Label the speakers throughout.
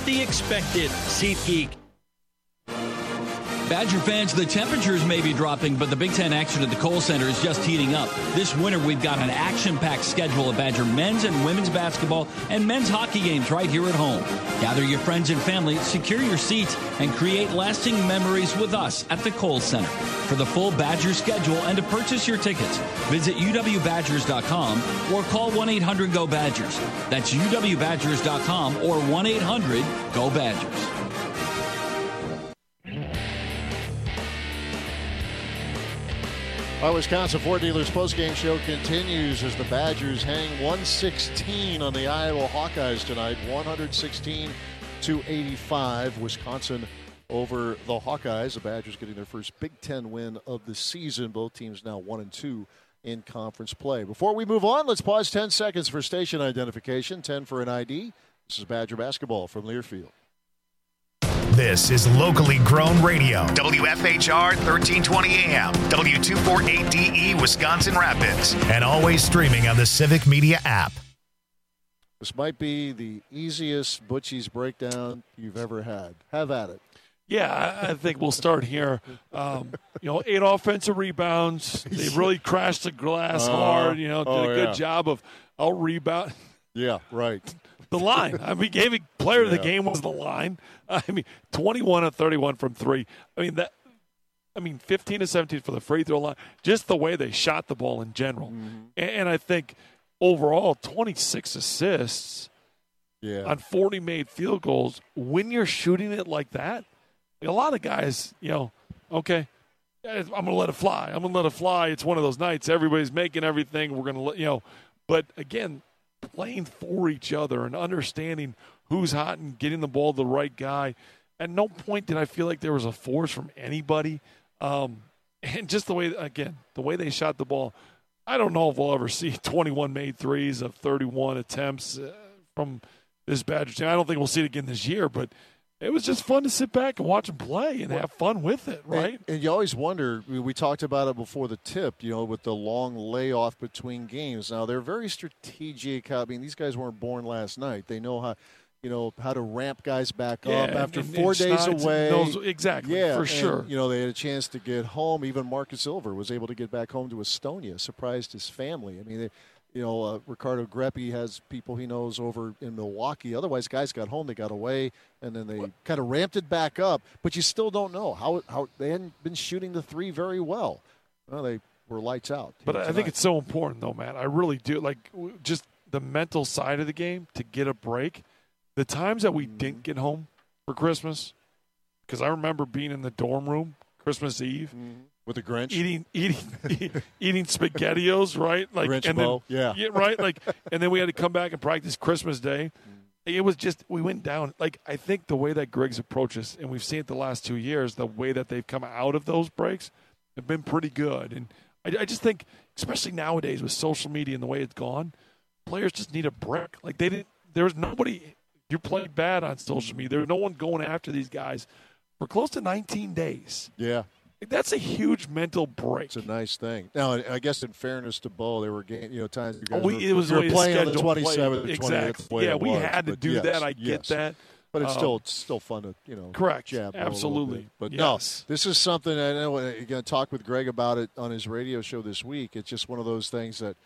Speaker 1: the expected. SeatGeek.
Speaker 2: Badger fans, the temperatures may be dropping, but the Big Ten action at the Kohl Center is just heating up. This winter, we've got an action-packed schedule of Badger men's and women's basketball and men's hockey games right here at home. Gather your friends and family, secure your seats, and create lasting memories with us at the Kohl Center. For the full Badger schedule and to purchase your tickets, visit uwbadgers.com or call 1-800-GO-BADGERS. That's uwbadgers.com or 1-800-GO-BADGERS.
Speaker 3: Our Wisconsin Ford Dealers postgame show continues as the Badgers hang 116 on the Iowa Hawkeyes tonight, 116-85. Wisconsin over the Hawkeyes. The Badgers getting their first Big Ten win of the season. Both teams now 1-2 in conference play. Before we move on, let's pause 10 seconds for station identification, 10 for an ID. This is Badger basketball from Learfield.
Speaker 4: This is locally grown radio. WFHR 1320 AM, W248DE, Wisconsin Rapids. And always streaming on the Civic Media app.
Speaker 3: This might be the easiest Butchie's breakdown you've ever had. Have at it.
Speaker 5: Yeah, I think we'll start here. 8 offensive rebounds. They really crashed the glass hard. Did a good job of out-rebound.
Speaker 3: Yeah, right.
Speaker 5: The line. Gave a player of the game was the line. 21 of 31 from three. 15 of 17 for the free throw line. Just the way they shot the ball in general. Mm-hmm. And I think overall, 26 assists on 40 made field goals. When you're shooting it like that, a lot of guys, okay, I'm going to let it fly. It's one of those nights. Everybody's making everything. We're going to, But, again, playing for each other and understanding who's hot and getting the ball to the right guy. At no point did I feel like there was a force from anybody. And just the way they shot the ball, I don't know if we'll ever see 21 made threes of 31 attempts from this Badger team. I don't think we'll see it again this year, but it was just fun to sit back and watch them play and have fun with it, right?
Speaker 3: And you always wonder, we talked about it before the tip, with the long layoff between games. Now, they're very strategic. These guys weren't born last night. They know how to ramp guys back up after 4 days away.
Speaker 5: Exactly, for sure.
Speaker 3: They had a chance to get home. Even Marcus Silver was able to get back home to Estonia, surprised his family. Ricardo Greppi has people he knows over in Milwaukee. Otherwise, guys got home, they got away, and then they kind of ramped it back up. But you still don't know how they hadn't been shooting the three very well. Well, they were lights out.
Speaker 5: But I think it's so important, though, Matt. I really do. Just the mental side of the game to get a break. The times that we didn't get home for Christmas, because I remember being in the dorm room Christmas Eve.
Speaker 3: With the Grinch?
Speaker 5: Eating SpaghettiOs, right?
Speaker 3: Grinch bowl, yeah,
Speaker 5: right? And then we had to come back and practice Christmas Day. It was just, we went down. I think the way that Greg's approaches, and we've seen it the last 2 years, the way that they've come out of those breaks have been pretty good. And I just think, especially nowadays with social media and the way it's gone, players just need a break. There was nobody, you played bad on social media. There was no one going after these guys for close to 19 days.
Speaker 3: Yeah.
Speaker 5: That's a huge mental break.
Speaker 3: It's a nice thing. Now, I guess in fairness to Bo, they were times you guys
Speaker 5: it was
Speaker 3: were playing on the
Speaker 5: 27th,
Speaker 3: the
Speaker 5: exactly.
Speaker 3: 28th.
Speaker 5: We had to do that. I get that.
Speaker 3: But it's still fun to
Speaker 5: correct.
Speaker 3: Jab
Speaker 5: absolutely.
Speaker 3: But
Speaker 5: yes.
Speaker 3: No, this is something I know. You're going to talk with Greg about it on his radio show this week. It's just one of those things that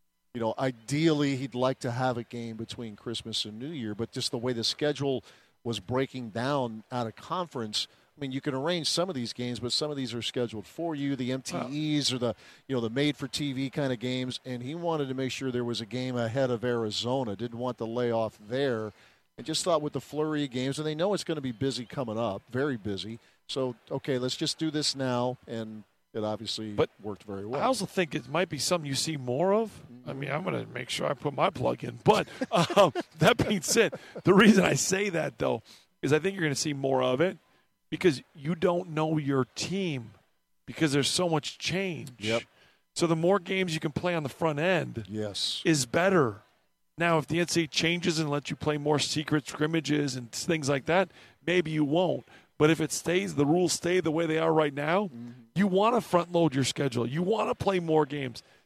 Speaker 3: ideally he'd like to have a game between Christmas and New Year, but just the way the schedule was breaking down out of conference. You can arrange some of these games, but some of these are scheduled for you. The MTEs or the made-for-TV kind of games, and he wanted to make sure there was a game ahead of Arizona. Didn't want the layoff there, and just thought with the flurry of games, and they know it's going to be busy coming up, very busy. So, okay, let's just do this now, and it obviously worked very well.
Speaker 5: I also think it might be something you see more of. I'm going to make sure I put my plug in. But that being said, the reason I say that, though, is I think you're going to see more of it. Because you don't know your team because there's so much change.
Speaker 3: Yep.
Speaker 5: So the more games you can play on the front end is better. Now, if the NCAA changes and lets you play more secret scrimmages and things like that, maybe you won't. But if the rules stay the way they are right now, you want to front load your schedule. You want to play more games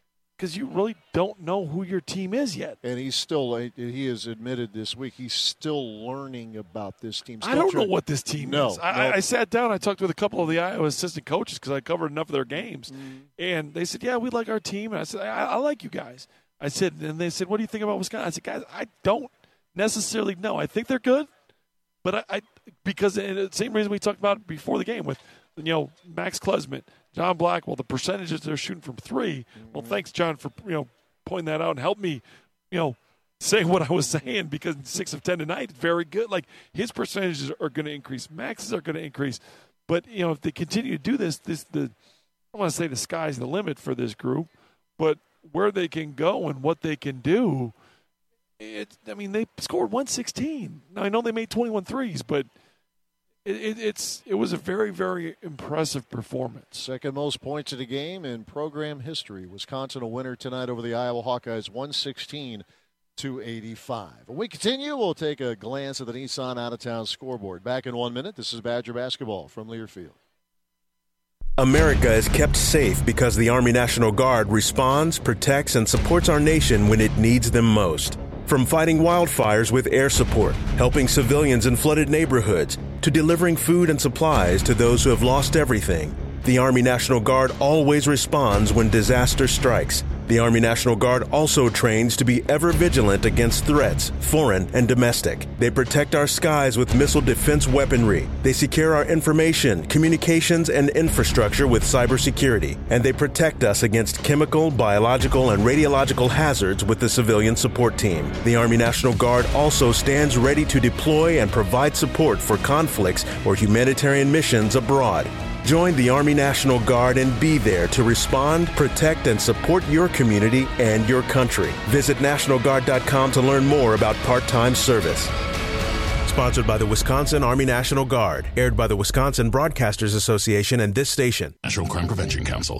Speaker 5: because you really don't know who your team is yet.
Speaker 3: And he has admitted this week, he's still learning about this team.
Speaker 5: I don't know what this team is. I sat down, I talked with a couple of the Iowa assistant coaches because I covered enough of their games. And they said, yeah, we like our team. And I said, I like you guys. I said, and they said, what do you think about Wisconsin? I said, guys, I don't necessarily know. I think they're good, but because the same reason we talked about before the game with, Max Klesmit, John Blackwell, the percentages they're shooting from three. Well, thanks, John, for pointing that out and help me, say what I was saying, because 6 of 10 tonight, very good. Like, his percentages are going to increase. Max's are going to increase. But, if they continue to do this, I don't want to say the sky's the limit for this group, but where they can go and what they can do, they scored 116. Now, I know they made 21 threes, but it was a very, very impressive performance.
Speaker 3: Second most points of the game in program history. Wisconsin a winner tonight over the Iowa Hawkeyes, 116-85. When we continue, we'll take a glance at the Nissan out-of-town scoreboard. Back in 1 minute, this is Badger basketball from Learfield.
Speaker 6: America is kept safe because the Army National Guard responds, protects, and supports our nation when it needs them most. From fighting wildfires with air support, helping civilians in flooded neighborhoods, to delivering food and supplies to those who have lost everything, the Army National Guard always responds when disaster strikes. The Army National Guard also trains to be ever vigilant against threats, foreign and domestic. They protect our skies with missile defense weaponry. They secure our information, communications, and infrastructure with cybersecurity. And they protect us against chemical, biological, and radiological hazards with the civilian support team. The Army National Guard also stands ready to deploy and provide support for conflicts or humanitarian missions abroad. Join the Army National Guard and be there to respond, protect, and support your community and your country. Visit NationalGuard.com to learn more about part-time service. Sponsored by the Wisconsin Army National Guard. Aired by the Wisconsin Broadcasters Association and this station.
Speaker 7: National Crime Prevention Council.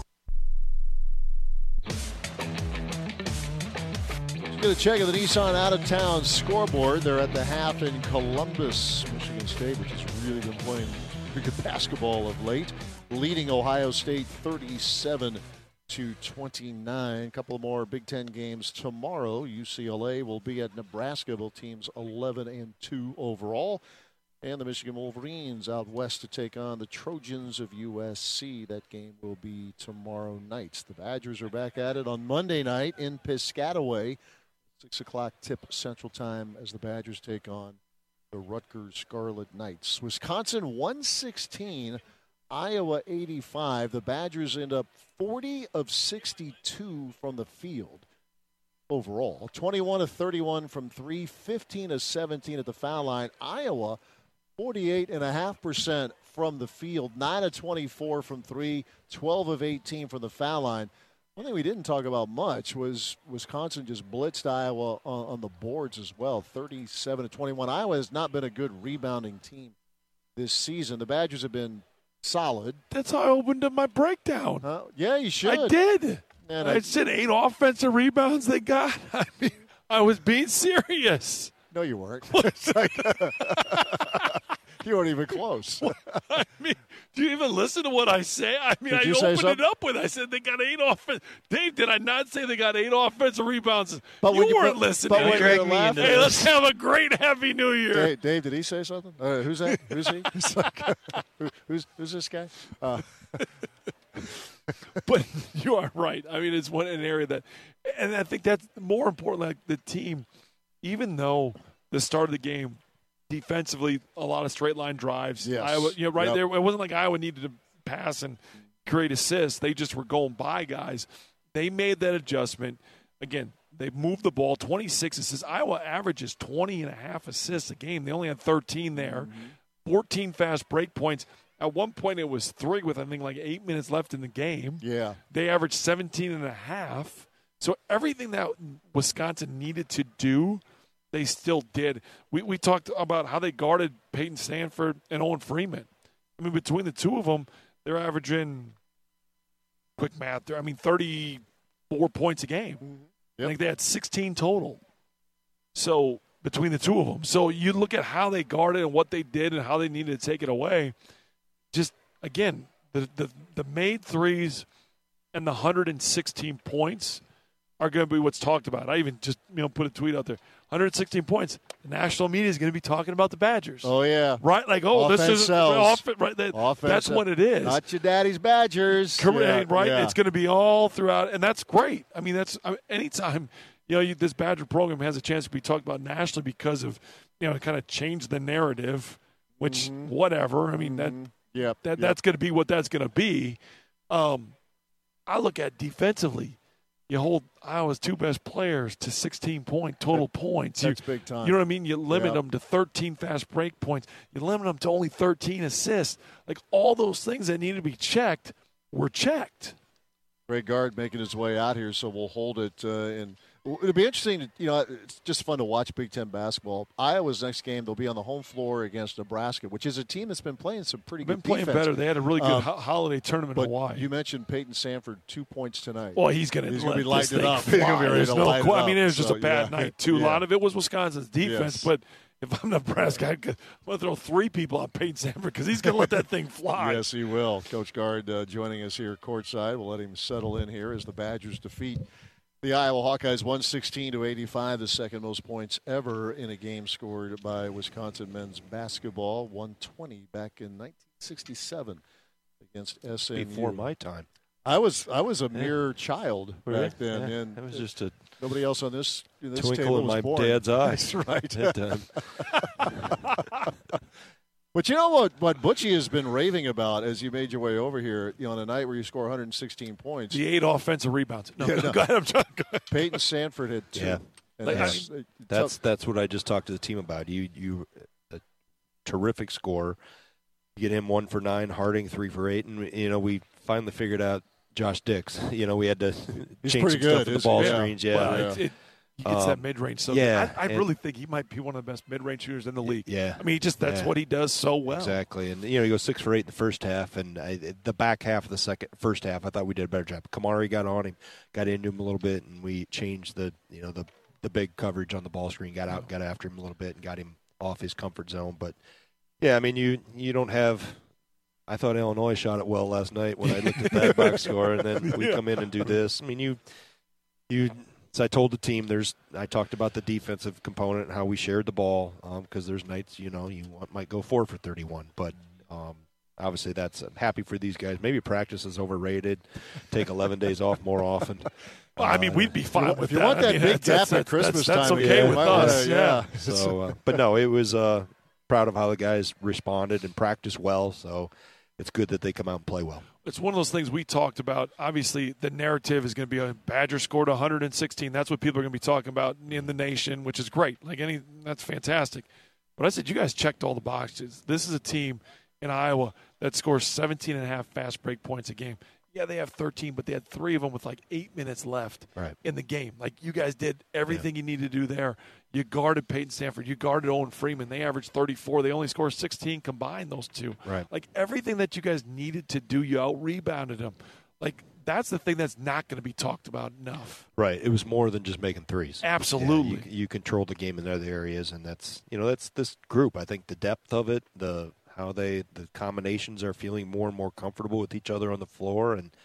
Speaker 3: Get a check of the Nissan out-of-town scoreboard. They're at the half in Columbus, Michigan State, which has really been playing pretty good basketball of late, leading Ohio State 37-29. A couple more Big Ten games tomorrow. UCLA will be at Nebraska. Both teams 11-2 overall. And the Michigan Wolverines out west to take on the Trojans of USC. That game will be tomorrow night. The Badgers are back at it on Monday night in Piscataway. 6 o'clock tip Central Time as the Badgers take on the Rutgers Scarlet Knights. Wisconsin 116, Iowa 85. The Badgers end up 40 of 62 from the field overall. 21 of 31 from three, 15 of 17 at the foul line. Iowa 48.5% from the field, 9 of 24 from three, 12 of 18 from the foul line. One thing we didn't talk about much was Wisconsin just blitzed Iowa on the boards as well, 37-21. Iowa has not been a good rebounding team this season. The Badgers have been solid.
Speaker 5: That's how I opened up my breakdown.
Speaker 3: Yeah, you should.
Speaker 5: I did. And I said 8 offensive rebounds they got. I mean, I was being serious.
Speaker 3: No, you weren't. You weren't even close.
Speaker 5: I mean, do you even listen to what I say? I mean, I opened it up with, I said they got 8 offense. Dave, did I not say they got 8 offensive rebounds?
Speaker 3: But
Speaker 5: you weren't listening.
Speaker 3: Hey,
Speaker 5: let's have a great Happy New Year.
Speaker 3: Dave, did he say something? Who's that? Who's he? Who's this guy?
Speaker 5: But you are right. I mean, it's an area that, and I think that's more important. Like the team, even though the start of the game, defensively, a lot of straight line drives.
Speaker 3: Yes.
Speaker 5: Iowa, there. It wasn't like Iowa needed to pass and create assists. They just were going by guys. They made that adjustment. Again, they moved the ball, 26 assists. Iowa averages 20.5 assists a game. They only had 13 there. 14 fast break points. At one point, it was 3 with, I think, like 8 minutes left in the game.
Speaker 3: Yeah.
Speaker 5: They averaged 17.5. So everything that Wisconsin needed to do, they still did. We talked about how they guarded Peyton Stanford and Owen Freeman. I mean, between the two of them, they're averaging, quick math, 34 points a game.
Speaker 3: Yep.
Speaker 5: I think they had 16 total. So between the two of them. So you look at how they guarded and what they did and how they needed to take it away. Just, again, the made threes and the 116 points are going to be what's talked about. I even just put a tweet out there. 116 points. The national media is going to be talking about the Badgers.
Speaker 3: Oh, yeah.
Speaker 5: Right? Like,
Speaker 3: offense
Speaker 5: this is right. That's what it is.
Speaker 3: Not your daddy's Badgers.
Speaker 5: Correct,
Speaker 3: yeah,
Speaker 5: right?
Speaker 3: Yeah.
Speaker 5: It's going to be all throughout, and that's great. I mean, anytime this Badger program has a chance to be talked about nationally because of kind of change the narrative, which whatever. I mean that's going to be what that's going to be. I look at defensively. You hold Iowa's two best players to 16-point total points.
Speaker 3: That's big time.
Speaker 5: You know what I mean? You limit them to 13 fast break points. You limit them to only 13 assists. Like, all those things that need to be checked were checked.
Speaker 3: Greg Gard making his way out here, so we'll hold it. And it'll be interesting. It's just fun to watch Big Ten basketball. Iowa's next game, they'll be on the home floor against Nebraska, which is a team that's been playing some pretty good defense.
Speaker 5: Been playing better. They had a really good holiday tournament in Hawaii.
Speaker 3: You mentioned Peyton Sanford, 2 points tonight.
Speaker 5: Well, he's going to
Speaker 3: be lighting it up.
Speaker 5: I mean, it was just a bad night, too.
Speaker 3: Yeah.
Speaker 5: A lot of it was Wisconsin's defense,
Speaker 3: Yes.
Speaker 5: but if I'm Nebraska, I'm going to throw 3 people on Peyton Sanford because he's going to let that thing fly.
Speaker 3: Yes, he will. Coach Gard joining us here courtside. We'll let him settle in here as the Badgers defeat the Iowa Hawkeyes 116-85, the second most points ever in a game scored by Wisconsin men's basketball, 120 back in 1967 against SMU.
Speaker 7: Before my time.
Speaker 3: I was a mere child back then, and
Speaker 7: it was just a
Speaker 3: nobody else on this
Speaker 7: twinkle
Speaker 3: table
Speaker 7: in
Speaker 3: was
Speaker 7: my
Speaker 3: born.
Speaker 7: dad's eye.
Speaker 3: That's right.
Speaker 7: That time.
Speaker 3: But you know what Butchie has been raving about as you made your way over here, on a night where you score 116 points.
Speaker 5: The 8 offensive rebounds. No,
Speaker 3: Yeah, no.
Speaker 5: go ahead. I'm trying. Go ahead.
Speaker 3: Peyton Sanford had 2.
Speaker 7: Yeah.
Speaker 3: And
Speaker 7: That's what I just talked to the team about. You a terrific score. You get him 1 for 9, Harding 3 for 8, and we finally figured out Josh Dix. We had to change some stuff with the ball screens. Yeah.
Speaker 5: Well, he gets that mid-range. So I really think he might be one of the best mid-range shooters in the league.
Speaker 7: Yeah.
Speaker 5: I mean, that's what he does so well.
Speaker 7: Exactly. And, he goes 6 for 8 in the first half. And the back half of the first half, I thought we did a better job. Kamari got on him, got into him a little bit, and we changed the big coverage on the ball screen, got out, got after him a little bit, and got him off his comfort zone. But, yeah, I mean, you don't have – I thought Illinois shot it well last night when I looked at that box score, and then we come in and do this. I mean, so I told the team I talked about the defensive component and how we shared the ball because there's nights, you might go 4 for 31. But obviously I'm happy for these guys. Maybe practice is overrated. Take 11 days off more often.
Speaker 5: Well, I mean, we'd be fine with that.
Speaker 3: If you want that big gap at Christmas time,
Speaker 5: that's okay with us. Yeah.
Speaker 7: So, but no, it was proud of how the guys responded and practiced well. So it's good that they come out and play well.
Speaker 5: It's one of those things we talked about. Obviously, the narrative is going to be a Badger scored 116. That's what people are going to be talking about in the nation, which is great. That's fantastic. But I said, you guys checked all the boxes. This is a team in Iowa that scores 17.5 fast break points a game. Yeah, they have 13, but they had 3 of them with 8 minutes left in the game. You guys did everything you needed to do there. You guarded Peyton Sanford. You guarded Owen Freeman. They averaged 34. They only scored 16 combined, those two.
Speaker 7: Right.
Speaker 5: Everything that you guys needed to do, you out-rebounded them. That's the thing that's not going to be talked about enough.
Speaker 7: Right. It was more than just making threes.
Speaker 5: Absolutely.
Speaker 7: Yeah, you controlled the game in other areas, and that's this group. I think the depth of it, how the combinations are feeling more and more comfortable with each other on the floor, and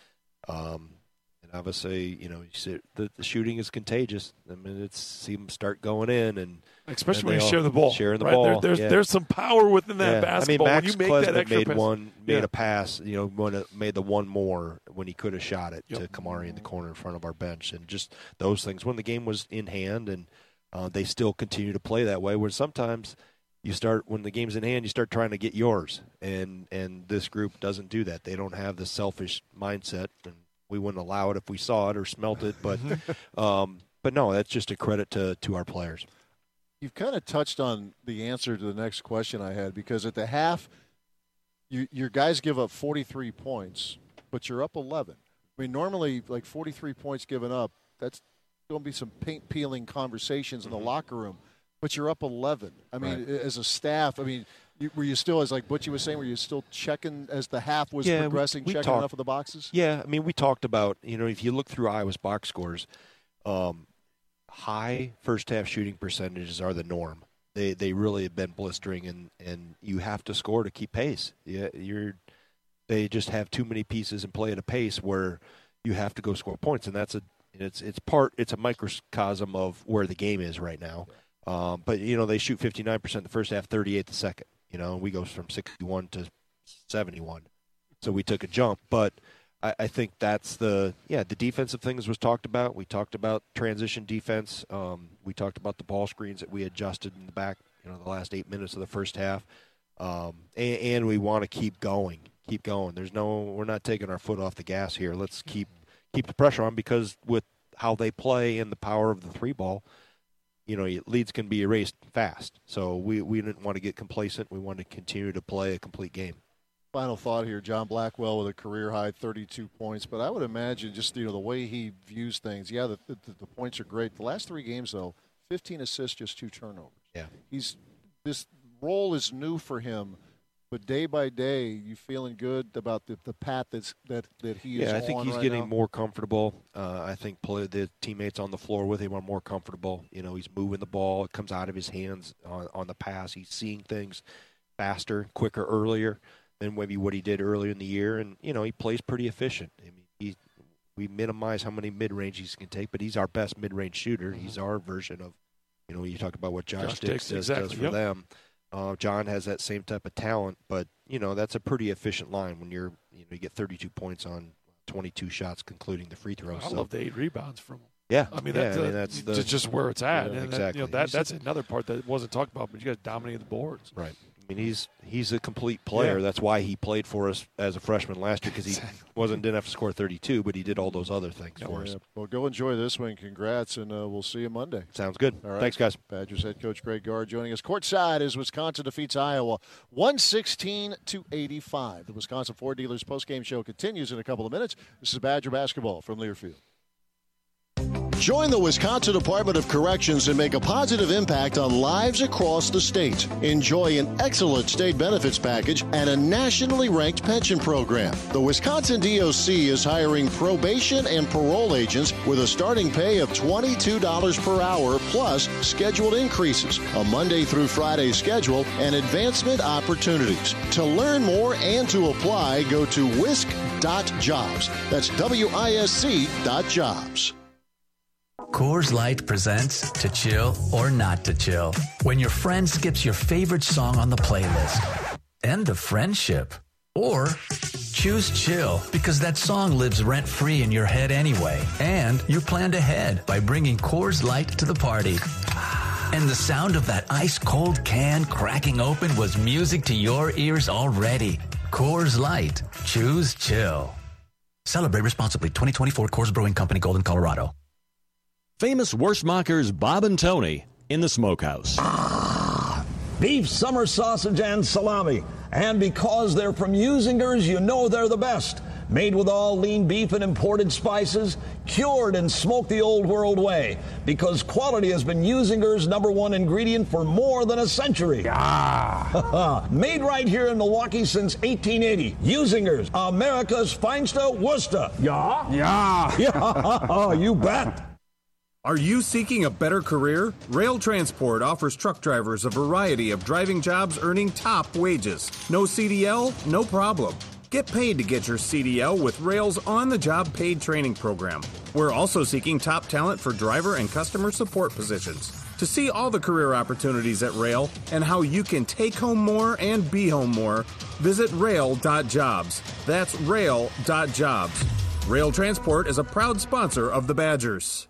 Speaker 7: obviously, you see the shooting is contagious. I mean, see them start going in, and
Speaker 5: especially when you share the ball,
Speaker 7: sharing the ball.
Speaker 5: There's some power within that basketball.
Speaker 7: I mean, Max
Speaker 5: when you make that extra
Speaker 7: made a pass. Made the one more when he could have shot it to Kamari in the corner in front of our bench, and just those things when the game was in hand, and they still continue to play that way. Where sometimes when the game's in hand, you start trying to get yours, and this group doesn't do that. They don't have the selfish mindset, and we wouldn't allow it if we saw it or smelt it. But but no, that's just a credit to our players.
Speaker 3: You've kind of touched on the answer to the next question I had, because at the half, your guys give up 43 points, but you're up 11. I mean, normally, 43 points given up, that's going to be some paint-peeling conversations in the locker room. But you're up 11. I mean, as a staff, were you still, as Butchie was saying, were you still checking as the half was progressing, we checking enough of the boxes?
Speaker 7: Yeah, I mean, we talked about, if you look through Iowa's box scores, high first-half shooting percentages are the norm. They really have been blistering, and you have to score to keep pace. Yeah, they just have too many pieces and play at a pace where you have to go score points, and that's It's a microcosm of where the game is right now. But they shoot 59% the first half, 38 the second. We go from 61 to 71, so we took a jump. But I think that's the defensive things was talked about. We talked about transition defense. We talked about the ball screens that we adjusted in the back, the last 8 minutes of the first half. And we want to keep going. We're not taking our foot off the gas here. Let's keep the pressure on, because with how they play and the power of the three ball, leads can be erased fast. So we didn't want to get complacent. We wanted to continue to play a complete game.
Speaker 3: Final thought here, John Blackwell with a career-high 32 points. But I would imagine just, the way he views things, the points are great. The last 3 games, though, 15 assists, just 2 turnovers.
Speaker 7: Yeah.
Speaker 3: This role is new for him, but day by day, you feeling good about the path that he is on.
Speaker 7: Yeah, I think he's getting more comfortable. I think the teammates on the floor with him are more comfortable. He's moving the ball. It comes out of his hands on the pass. He's seeing things faster, quicker, earlier than maybe what he did earlier in the year. And, he plays pretty efficient. I mean, we minimize how many mid-ranges he can take, but he's our best mid-range shooter. Mm-hmm. He's our version of, you talk about what Josh Dix does for them. John has that same type of talent, but, that's a pretty efficient line when you get 32 points on 22 shots, concluding the free throws.
Speaker 5: I love the 8 rebounds from him.
Speaker 7: Yeah.
Speaker 5: I mean, that's just where it's at.
Speaker 7: Yeah,
Speaker 5: and
Speaker 7: exactly.
Speaker 5: That's another part that wasn't talked about, but you guys dominated the boards.
Speaker 7: Right. I mean, he's a complete player. Yeah. That's why he played for us as a freshman last year, because he didn't have to score 32, but he did all those other things for us.
Speaker 3: Well, go enjoy this one. Congrats, and we'll see you Monday.
Speaker 7: Sounds good.
Speaker 3: All right.
Speaker 7: Thanks, guys.
Speaker 3: Badgers head coach Greg Gard joining us courtside as Wisconsin defeats Iowa 116-85. The Wisconsin Ford Dealers postgame show continues in a couple of minutes. This is Badger basketball from Learfield.
Speaker 8: Join the Wisconsin Department of Corrections and make a positive impact on lives across the state. Enjoy an excellent state benefits package and a nationally ranked pension program. The Wisconsin DOC is hiring probation and parole agents with a starting pay of $22 per hour plus scheduled increases, a Monday through Friday schedule, and advancement opportunities. To learn more and to apply, go to wisc.jobs. That's WISC.jobs.
Speaker 9: Coors Light presents To Chill or Not to Chill. When your friend skips your favorite song on the playlist. End of friendship. Or choose chill because that song lives rent-free in your head anyway. And you planned ahead by bringing Coors Light to the party. And the sound of that ice-cold can cracking open was music to your ears already. Coors Light. Choose chill. Celebrate responsibly. 2024 Coors Brewing Company, Golden, Colorado.
Speaker 1: Famous Wurstmachers Bob and Tony in the Smokehouse.
Speaker 10: Beef, summer sausage, and salami. And because they're from Usingers, you know they're the best. Made with all lean beef and imported spices, cured and smoked the old world way. Because quality has been Usingers' #1 ingredient for more than a century. Made right here in Milwaukee since 1880. Usingers, America's finest Worcester. Yeah, you bet.
Speaker 11: Are you seeking a better career? Rail Transport offers truck drivers a variety of driving jobs earning top wages. No CDL? No problem. Get paid to get your CDL with Rail's on-the-job paid training program. We're also seeking top talent for driver and customer support positions. To see all the career opportunities at Rail and how you can take home more and be home more, visit rail.jobs. That's rail.jobs. Rail Transport is a proud sponsor of the Badgers.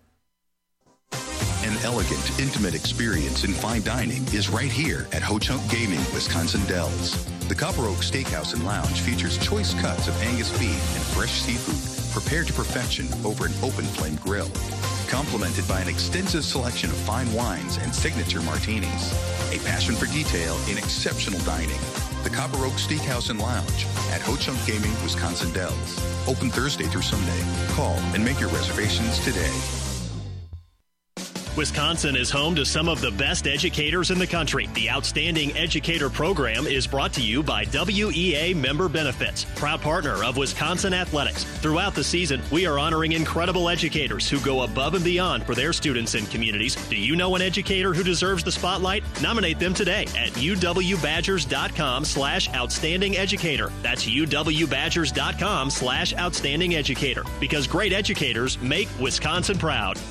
Speaker 12: An elegant, intimate experience in fine dining is right here at Ho-Chunk Gaming, Wisconsin Dells. The Copper Oak Steakhouse and Lounge features choice cuts of Angus beef and fresh seafood prepared to perfection over an open flame grill, complemented by an extensive selection of fine wines and signature martinis. A passion for detail in exceptional dining. The Copper Oak Steakhouse and Lounge at Ho-Chunk Gaming, Wisconsin Dells. Open Thursday through Sunday. Call and make your reservations today.
Speaker 13: Wisconsin is home to some of the best educators in the country. The Outstanding Educator Program is brought to you by WEA Member Benefits, proud partner of Wisconsin Athletics. Throughout the season, we are honoring incredible educators who go above and beyond for their students and communities. Do you know an educator who deserves the spotlight? Nominate them today at uwbadgers.com/outstanding educator. That's uwbadgers.com/outstanding educator. Because great educators make Wisconsin proud.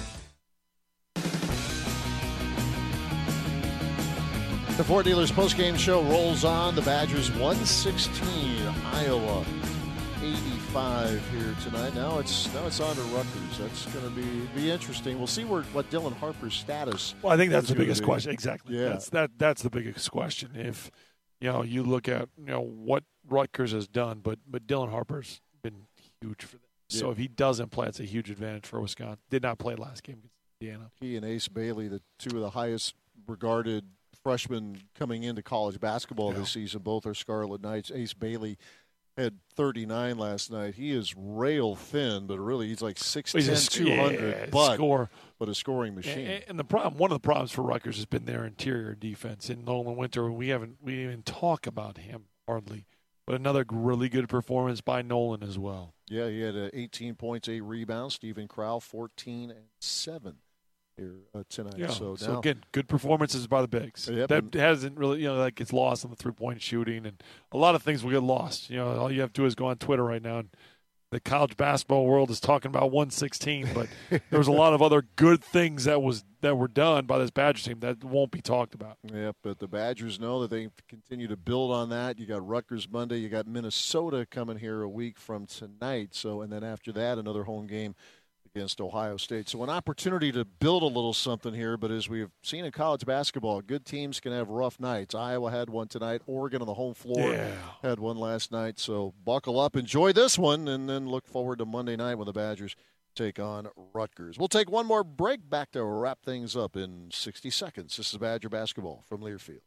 Speaker 3: The Ford Dealers postgame show rolls on. The Badgers 116, Iowa 85 here tonight. Now it's on to Rutgers. That's going to be interesting. We'll see what Dylan Harper's status.
Speaker 5: Well, I think that's the biggest question. Exactly.
Speaker 3: Yeah.
Speaker 5: That's the biggest question. If you look at what Rutgers has done, but Dylan Harper's been huge for them. Yeah. So if he doesn't play, it's a huge advantage for Wisconsin. Did not play last game against Indiana.
Speaker 3: He and Ace Bailey, the two of the highest regarded freshmen coming into college basketball this season, both are Scarlet Knights. Ace Bailey had 39 last night. He is rail thin, but really he's like 6'10", 200, but a scoring machine.
Speaker 5: And one of the problems for Rutgers has been their interior defense. In Nolan Winter, we didn't even talk about him hardly, but another really good performance by Nolan as well.
Speaker 3: Yeah, he had 18 points, 8 rebounds. Stephen Crowell, 14 and 7. Here tonight.
Speaker 5: Yeah.
Speaker 3: So
Speaker 5: again, good performances by the bigs.
Speaker 3: Yep.
Speaker 5: That hasn't really, that gets lost on the 3-point shooting, and a lot of things will get lost. All you have to do is go on Twitter right now, and the college basketball world is talking about 116, but there was a lot of other good things that were done by this Badgers team that won't be talked about.
Speaker 3: Yeah, but the Badgers know that they continue to build on that. You got Rutgers Monday, you got Minnesota coming here a week from tonight. So, and then after that, another home game against Ohio State. So an opportunity to build a little something here, but as we've seen in college basketball, good teams can have rough nights. Iowa had one tonight. Oregon on the home floor had one last night. So buckle up, enjoy this one, and then look forward to Monday night when the Badgers take on Rutgers. We'll take one more break, back to wrap things up in 60 seconds. This is Badger basketball from Learfield.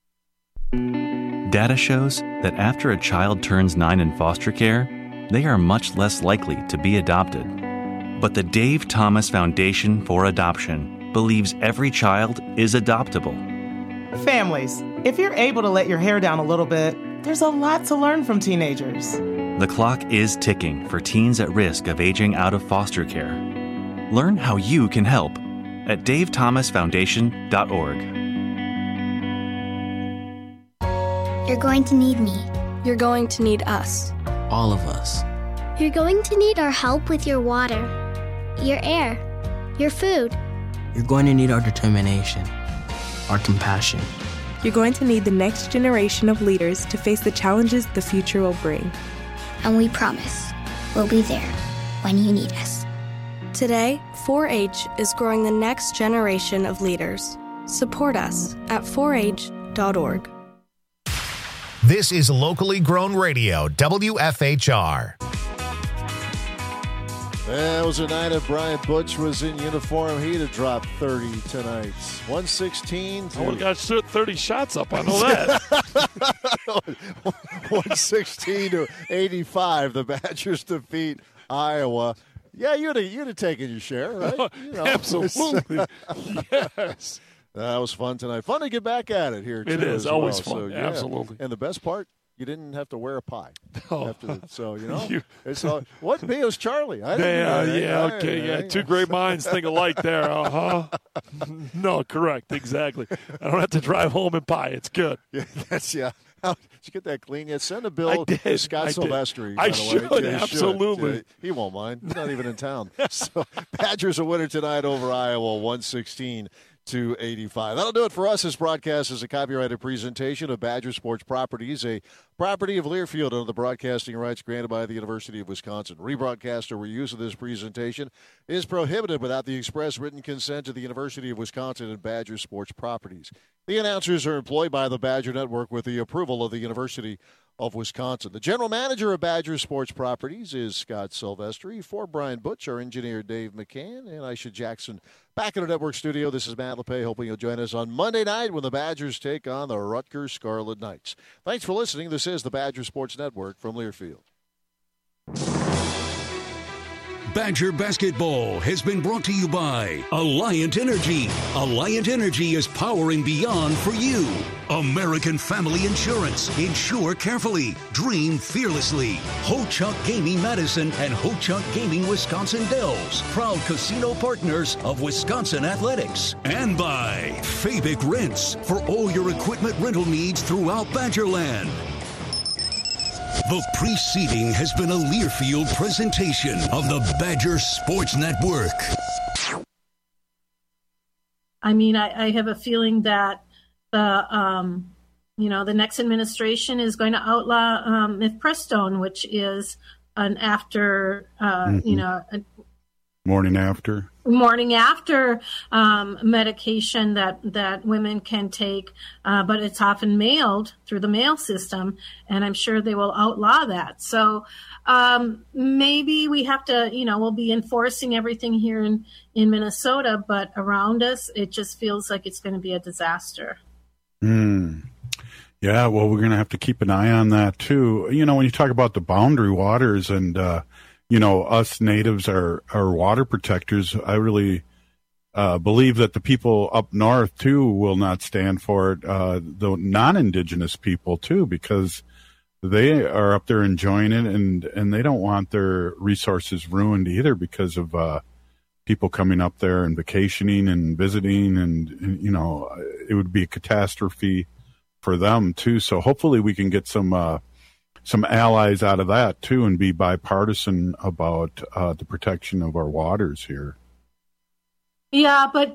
Speaker 14: Data shows that after a child turns 9 in foster care, they are much less likely to be adopted. But the Dave Thomas Foundation for Adoption believes every child is adoptable.
Speaker 15: Families, if you're able to let your hair down a little bit, there's a lot to learn from teenagers.
Speaker 14: The clock is ticking for teens at risk of aging out of foster care. Learn how you can help at davethomasfoundation.org.
Speaker 16: You're going to need me.
Speaker 17: You're going to need us.
Speaker 18: All of us.
Speaker 16: You're going to need our help with your water, your air, your food.
Speaker 18: You're going to need our determination, our compassion.
Speaker 17: You're going to need the next generation of leaders to face the challenges the future will bring.
Speaker 16: And we promise we'll be there when you need us.
Speaker 17: Today, 4-H is growing the next generation of leaders. Support us at 4h.org.
Speaker 4: This is locally grown radio, WFHR.
Speaker 3: That was a night if Brian Butch was in uniform. He'd have dropped 30 tonight. 116 to...
Speaker 5: I would have got 30 shots up. I know that.
Speaker 3: 116 to 85. The Badgers defeat Iowa. Yeah, you'd have taken your share, right?
Speaker 5: Absolutely. Yes.
Speaker 3: That was fun tonight. Fun to get back at it here, too.
Speaker 5: It is always fun.
Speaker 3: So, yeah.
Speaker 5: Absolutely.
Speaker 3: And the best part, you didn't have to wear a pie.
Speaker 5: Oh.
Speaker 3: It's all, what me? It was Charlie.
Speaker 5: Okay. Two great minds think alike there. No, correct. Exactly. I don't have to drive home and pie. It's good.
Speaker 3: Yeah, How, did you get that clean yet? Send a bill to Scott Silvestri.
Speaker 5: I should, absolutely.
Speaker 3: Yeah, he won't mind. He's not even in town. So Badgers a winner tonight over Iowa, 116 to 85. That'll do it for us. This broadcast is a copyrighted presentation of Badger Sports Properties, a property of Learfield under the broadcasting rights granted by the University of Wisconsin. Rebroadcast or reuse of this presentation is prohibited without the express written consent of the University of Wisconsin and Badger Sports Properties. The announcers are employed by the Badger Network with the approval of the University of Wisconsin. The general manager of Badger Sports Properties is Scott Silvestri. For Brian Butch, our engineer Dave McCann, and Aisha Jackson back in the network studio. This is Matt LePay, hoping you'll join us on Monday night when the Badgers take on the Rutgers Scarlet Knights. Thanks for listening. This is the Badger Sports Network from Learfield.
Speaker 19: Badger Basketball has been brought to you by Alliant Energy. Alliant Energy is powering beyond for you. American Family Insurance. Insure carefully. Dream fearlessly. Ho-Chunk Gaming Madison and Ho-Chunk Gaming Wisconsin Dells. Proud casino partners of Wisconsin Athletics. And by Fabic Rents for all your equipment rental needs throughout Badgerland. The preceding has been a Learfield presentation of the Badger Sports Network.
Speaker 20: I mean, I have a feeling that the next administration is going to outlaw mifepristone, which is an after,
Speaker 21: morning after
Speaker 20: medication that women can take, but it's often mailed through the mail system, and I'm sure they will outlaw that. So maybe we have to, we'll be enforcing everything here in Minnesota, but around us, it just feels like it's going to be a disaster.
Speaker 21: Yeah, well, we're going to have to keep an eye on that, too. When you talk about the boundary waters and, us natives are water protectors, I really believe that the people up north, too, will not stand for it, the non-Indigenous people, too, because they are up there enjoying it, and they don't want their resources ruined either because of people coming up there and vacationing and visiting, and it would be a catastrophe for them, too. So hopefully we can get some allies out of that too, and be bipartisan about the protection of our waters here.
Speaker 20: Yeah, but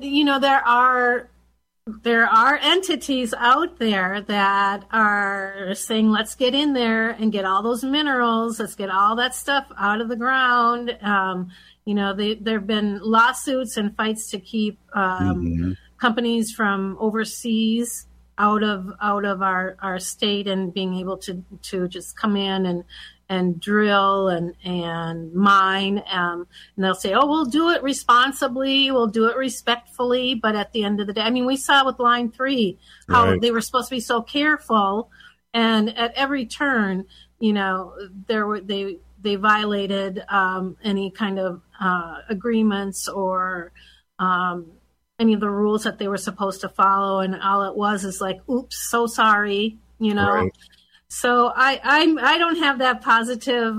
Speaker 20: there are entities out there that are saying, let's get in there and get all those minerals, let's get all that stuff out of the ground. There have been lawsuits and fights to keep companies from overseas out of our state and being able to just come in and drill and mine. And they'll say, oh, we'll do it responsibly, we'll do it respectfully. But at the end of the day, I mean, we saw with Line 3 how they were supposed to be so careful. And at every turn, they violated any kind of agreements or any of the rules that they were supposed to follow, and all it was is like, oops, so sorry, Right. So I don't have that positive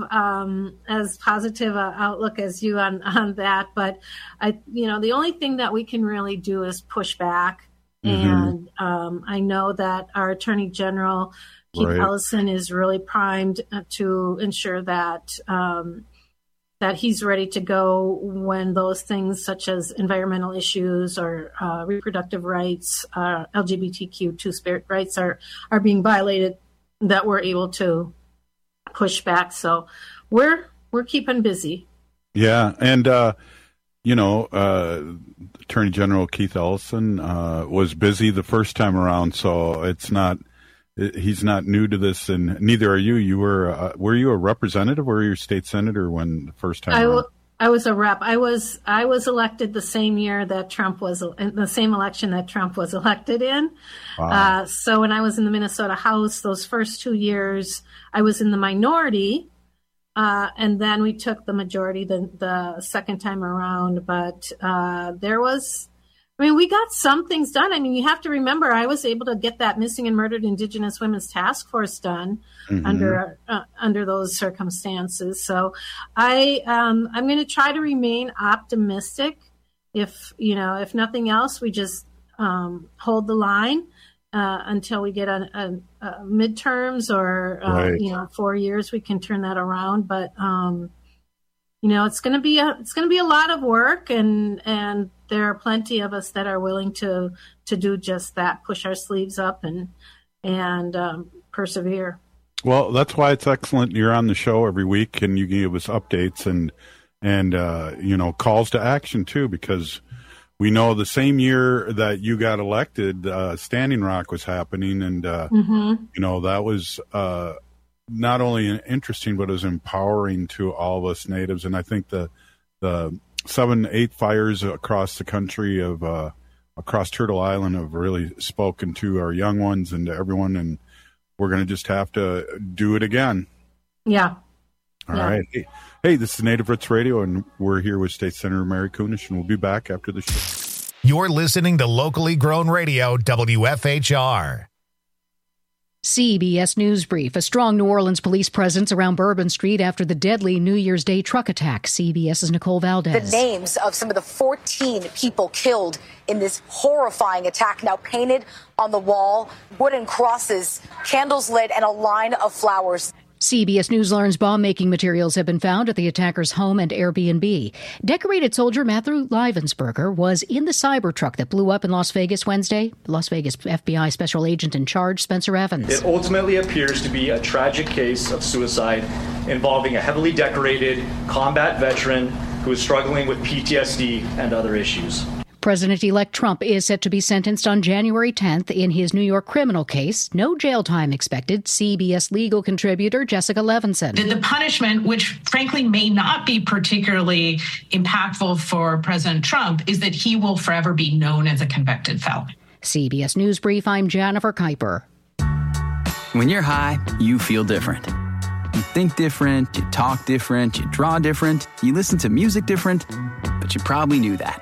Speaker 20: outlook as you on that, but the only thing that we can really do is push back, and I know that our Attorney General Keith Ellison is really primed to ensure that that he's ready to go when those things such as environmental issues or reproductive rights, LGBTQ two-spirit rights are being violated, that we're able to push back. So we're keeping busy. Yeah,
Speaker 21: and Attorney General Keith Ellison was busy the first time around, so he's not new to this, and neither are you. You were you a representative or were you a state senator when the first time around?
Speaker 20: I was a rep. I was elected the same year that Trump was in the same election that Trump was elected in. Wow. So when I was in the Minnesota House, those first 2 years, I was in the minority, and then we took the majority the second time around. But we got some things done. I mean, you have to remember, I was able to get that Missing and Murdered Indigenous Women's Task Force done under those circumstances. So I'm going to try to remain optimistic. If nothing else, we just hold the line until we get a midterms or 4 years. We can turn that around, but it's going to be a lot of work, and there are plenty of us that are willing to do just that, push our sleeves up and persevere.
Speaker 21: Well, that's why it's excellent you're on the show every week and you give us updates and calls to action too, because we know the same year that you got elected, Standing Rock was happening, and that was not only interesting, but it was empowering to all of us natives. And I think the 7-8 fires across the country across Turtle Island have really spoken to our young ones and to everyone, and we're going to just have to do it again.
Speaker 20: Yeah.
Speaker 21: All right. Hey, this is Native Roots Radio, and we're here with State Senator Mary Kunesh, and we'll be back after the show.
Speaker 4: You're listening to Locally Grown Radio, WFHR.
Speaker 2: CBS News Brief. A strong New Orleans police presence around Bourbon Street after the deadly New Year's Day truck attack. CBS's Nicole Valdez.
Speaker 22: The names of some of the 14 people killed in this horrifying attack now painted on the wall. Wooden crosses, candles lit, and a line of flowers.
Speaker 2: CBS News learns bomb-making materials have been found at the attacker's home and Airbnb. Decorated soldier Matthew Livensberger was in the Cybertruck that blew up in Las Vegas Wednesday. Las Vegas FBI Special Agent in charge, Spencer Evans.
Speaker 23: It ultimately appears to be a tragic case of suicide involving a heavily decorated combat veteran who is struggling with PTSD and other issues.
Speaker 2: President-elect Trump is set to be sentenced on January 10th in his New York criminal case. No jail time expected. CBS legal contributor Jessica Levinson.
Speaker 24: The punishment, which frankly may not be particularly impactful for President Trump, is that he will forever be known as a convicted felon.
Speaker 2: CBS News Brief, I'm Jennifer Kuiper.
Speaker 25: When you're high, you feel different. You think different, you talk different, you draw different, you listen to music different, but you probably knew that.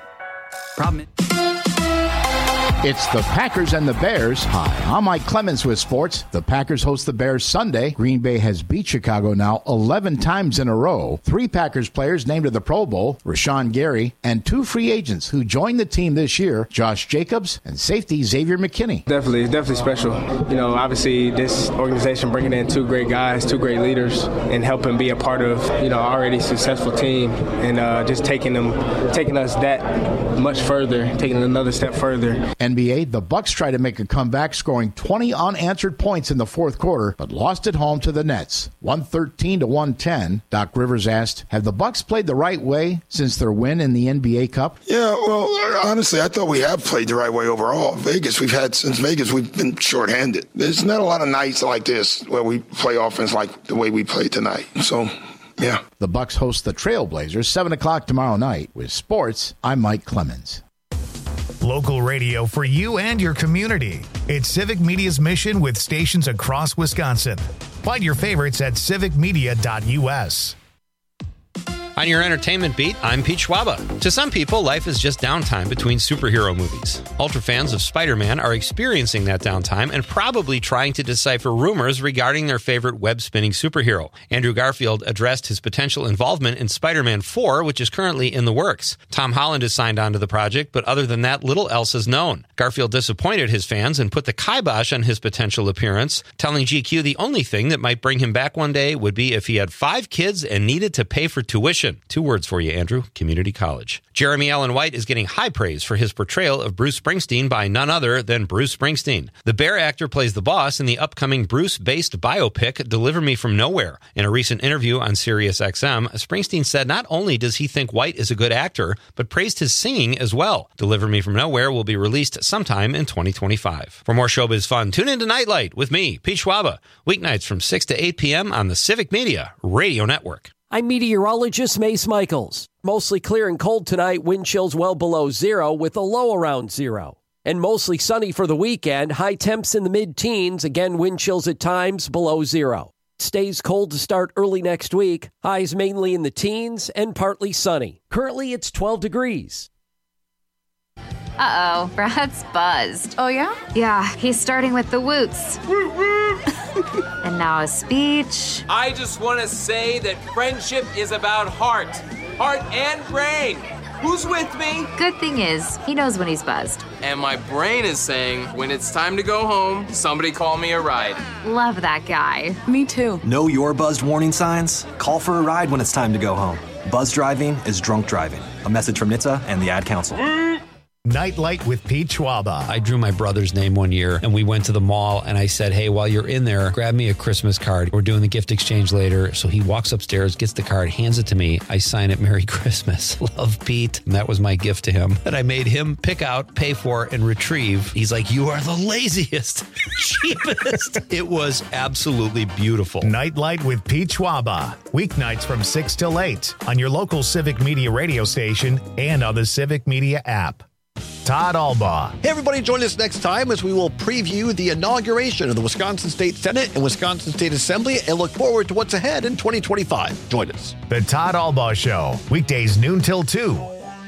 Speaker 26: It's the Packers and the Bears. Hi, I'm Mike Clemens with sports. The Packers host the Bears Sunday. Green Bay has beat Chicago now 11 times in a row. 3 Packers players named to the Pro Bowl, Rashawn Gary, and 2 free agents who joined the team this year, Josh Jacobs and safety Xavier McKinney.
Speaker 27: Definitely special. You know, obviously this organization bringing in 2 great guys, 2 great leaders, and helping be a part of, already successful team, and just taking us that much further, taking another step further.
Speaker 26: NBA, the Bucks tried to make a comeback, scoring 20 unanswered points in the fourth quarter, but lost at home to the Nets, 113-110. Doc Rivers asked, have the Bucks played the right way since their win in the NBA Cup?
Speaker 28: Yeah, well, honestly, I thought we have played the right way overall. Since Vegas, we've been shorthanded. There's not a lot of nights like this where we play offense like the way we played tonight. So, yeah.
Speaker 26: The Bucks host the Trailblazers 7 o'clock tomorrow night. With sports, I'm Mike Clemens.
Speaker 4: Local radio for you and your community. It's Civic Media's mission with stations across Wisconsin. Find your favorites at civicmedia.us.
Speaker 29: On your entertainment beat, I'm Pete Schwaba. To some people, life is just downtime between superhero movies. Ultra fans of Spider-Man are experiencing that downtime and probably trying to decipher rumors regarding their favorite web-spinning superhero. Andrew Garfield addressed his potential involvement in Spider-Man 4, which is currently in the works. Tom Holland is signed on to the project, but other than that, little else is known. Garfield disappointed his fans and put the kibosh on his potential appearance, telling GQ the only thing that might bring him back one day would be if he had 5 kids and needed to pay for tuition. 2 words for you, Andrew. Community college. Jeremy Allen White is getting high praise for his portrayal of Bruce Springsteen by none other than Bruce Springsteen. The Bear actor plays the boss in the upcoming Bruce-based biopic Deliver Me From Nowhere. In a recent interview on SiriusXM, Springsteen said not only does he think White is a good actor, but praised his singing as well. Deliver Me From Nowhere will be released sometime in 2025. For more showbiz fun, tune in to Nightlight with me, Pete Schwaba, weeknights from 6 to 8 p.m. on the Civic Media Radio Network.
Speaker 30: I'm meteorologist Mace Michaels. Mostly clear and cold tonight, wind chills well below 0 with a low around 0. And mostly sunny for the weekend, high temps in the mid-teens, again wind chills at times below 0. Stays cold to start early next week, highs mainly in the teens and partly sunny. Currently it's 12 degrees.
Speaker 31: Uh-oh, Brad's buzzed.
Speaker 32: Oh, yeah?
Speaker 31: Yeah, he's starting with the woots. And now a speech.
Speaker 33: I just want to say that friendship is about heart and brain. Who's with me?
Speaker 31: Good thing is, he knows when he's buzzed.
Speaker 33: And my brain is saying, when it's time to go home, somebody call me a ride.
Speaker 31: Love that guy.
Speaker 32: Me too.
Speaker 34: Know your buzzed warning signs? Call for a ride when it's time to go home. Buzz driving is drunk driving. A message from NHTSA and the Ad Council.
Speaker 4: Nightlight with Pete Schwaba.
Speaker 29: I drew my brother's name one year, and we went to the mall, and I said, hey, while you're in there, grab me a Christmas card. We're doing the gift exchange later. So he walks upstairs, gets the card, hands it to me. I sign it, Merry Christmas. Love, Pete. And that was my gift to him that I made him pick out, pay for, and retrieve. He's like, you are the laziest, cheapest. It was absolutely beautiful.
Speaker 4: Nightlight with Pete Schwaba. Weeknights from 6 till 8 on your local Civic Media radio station and on the Civic Media app. Todd Albaugh.
Speaker 1: Hey, everybody, join us next time as we will preview the inauguration of the Wisconsin State Senate and Wisconsin State Assembly and look forward to what's ahead in 2025. Join us.
Speaker 4: The Todd Albaugh Show, weekdays noon till 2.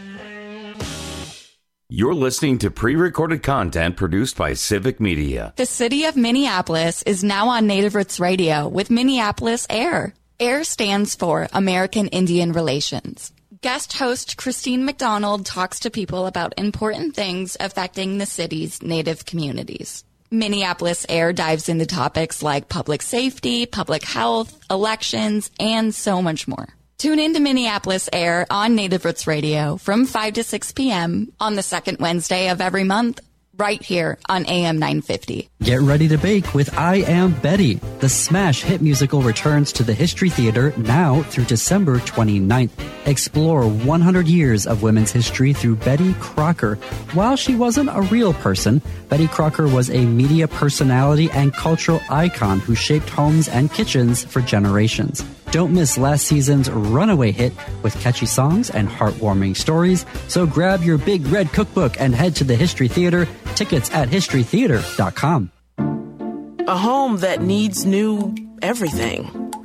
Speaker 6: You're listening to pre-recorded content produced by Civic Media.
Speaker 7: The city of Minneapolis is now on Native Roots Radio with Minneapolis AIR. AIR stands for American Indian Relations. Guest host Christine McDonald talks to people about important things affecting the city's Native communities. Minneapolis AIR dives into topics like public safety, public health, elections, and so much more. Tune in to Minneapolis AIR on Native Roots Radio from 5 to 6 p.m. on the second Wednesday of every month, right here on AM 950.
Speaker 8: Get ready to bake with I Am Betty. The smash hit musical returns to the History Theater now through December 29th. Explore 100 years of women's history through Betty Crocker. While she wasn't a real person, Betty Crocker was a media personality and cultural icon who shaped homes and kitchens for generations. Don't miss last season's runaway hit with catchy songs and heartwarming stories. So grab your big red cookbook and head to the History Theater. Tickets at historytheater.com.
Speaker 9: A home that needs new everything.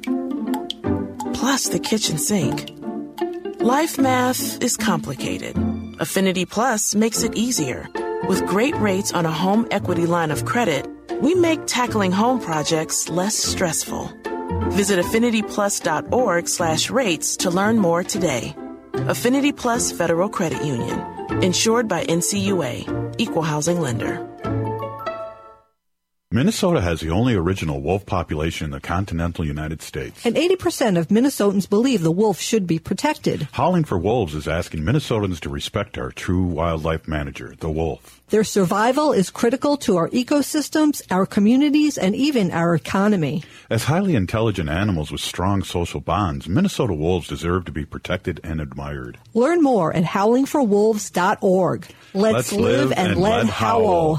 Speaker 9: Plus the kitchen sink. Life math is complicated. Affinity Plus makes it easier. With great rates on a home equity line of credit, we make tackling home projects less stressful. Visit affinityplus.org/rates to learn more today. Affinity Plus Federal Credit Union. Insured by NCUA. Equal housing lender.
Speaker 21: Minnesota has the only original wolf population in the continental United States.
Speaker 10: And 80% of Minnesotans believe the wolf should be protected.
Speaker 21: Howling for Wolves is asking Minnesotans to respect our true wildlife manager, the wolf.
Speaker 10: Their survival is critical to our ecosystems, our communities, and even our economy.
Speaker 21: As highly intelligent animals with strong social bonds, Minnesota wolves deserve to be protected and admired.
Speaker 10: Learn more at howlingforwolves.org. Let's live and let howl.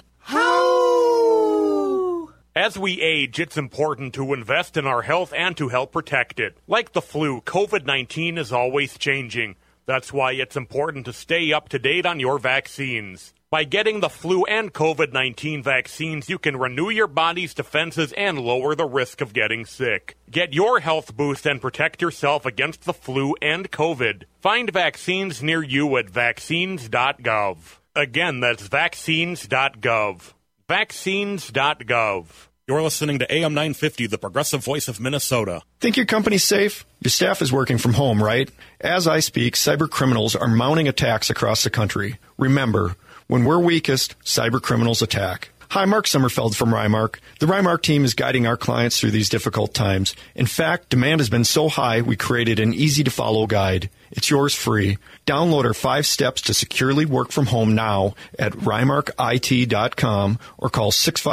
Speaker 11: As we age, it's important to invest in our health and to help protect it. Like the flu, COVID-19 is always changing. That's why it's important to stay up to date on your vaccines. By getting the flu and COVID-19 vaccines, you can renew your body's defenses and lower the risk of getting sick. Get your health boost and protect yourself against the flu and COVID. Find vaccines near you at vaccines.gov. Again, that's vaccines.gov. Vaccines.gov.
Speaker 12: You're listening to AM 950, the progressive voice of Minnesota.
Speaker 13: Think your company's safe? Your staff is working from home, right? As I speak, cyber criminals are mounting attacks across the country. Remember, when we're weakest, cyber criminals attack. Hi, Mark Sommerfeld from Rymark. The Rymark team is guiding our clients through these difficult times. In fact, demand has been so high, we created an easy-to-follow guide. It's yours free. Download our 5 steps to securely work from home now at rymarkit.com or call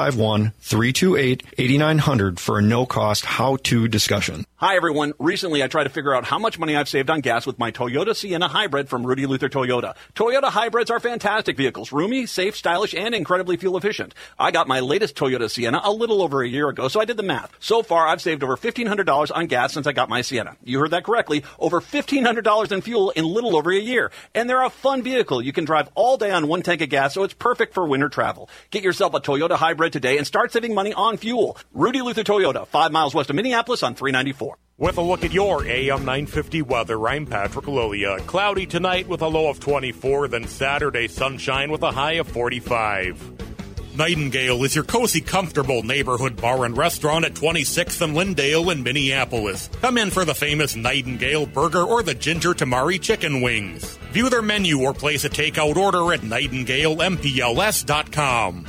Speaker 13: 651-328-8900 for a no-cost how-to discussion.
Speaker 14: Hi, everyone. Recently, I tried to figure out how much money I've saved on gas with my Toyota Sienna Hybrid from Rudy Luther Toyota. Toyota Hybrids are fantastic vehicles. Roomy, safe, stylish, and incredibly fuel efficient. I got my latest Toyota Sienna a little over a year ago, so I did the math. So far, I've saved over $1,500 on gas since I got my Sienna. You heard that correctly. Over $1,500 in fuel in little over a year. And they're a fun vehicle. You can drive all day on 1 tank of gas, so it's perfect for winter travel. Get yourself a Toyota Hybrid today and start saving money on fuel. Rudy Luther Toyota, 5 miles west of Minneapolis on 394.
Speaker 11: With a look at your AM 950 weather, I'm Patrick Lilia. Cloudy tonight with a low of 24, then Saturday sunshine with a high of 45. Nightingale is your cozy, comfortable neighborhood bar and restaurant at 26th and Lindale in Minneapolis. Come in for the famous Nightingale burger or the ginger tamari chicken wings. View their menu or place a takeout order at nightingalempls.com.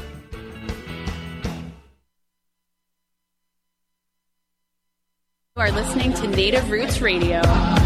Speaker 15: You are listening to Native Roots Radio.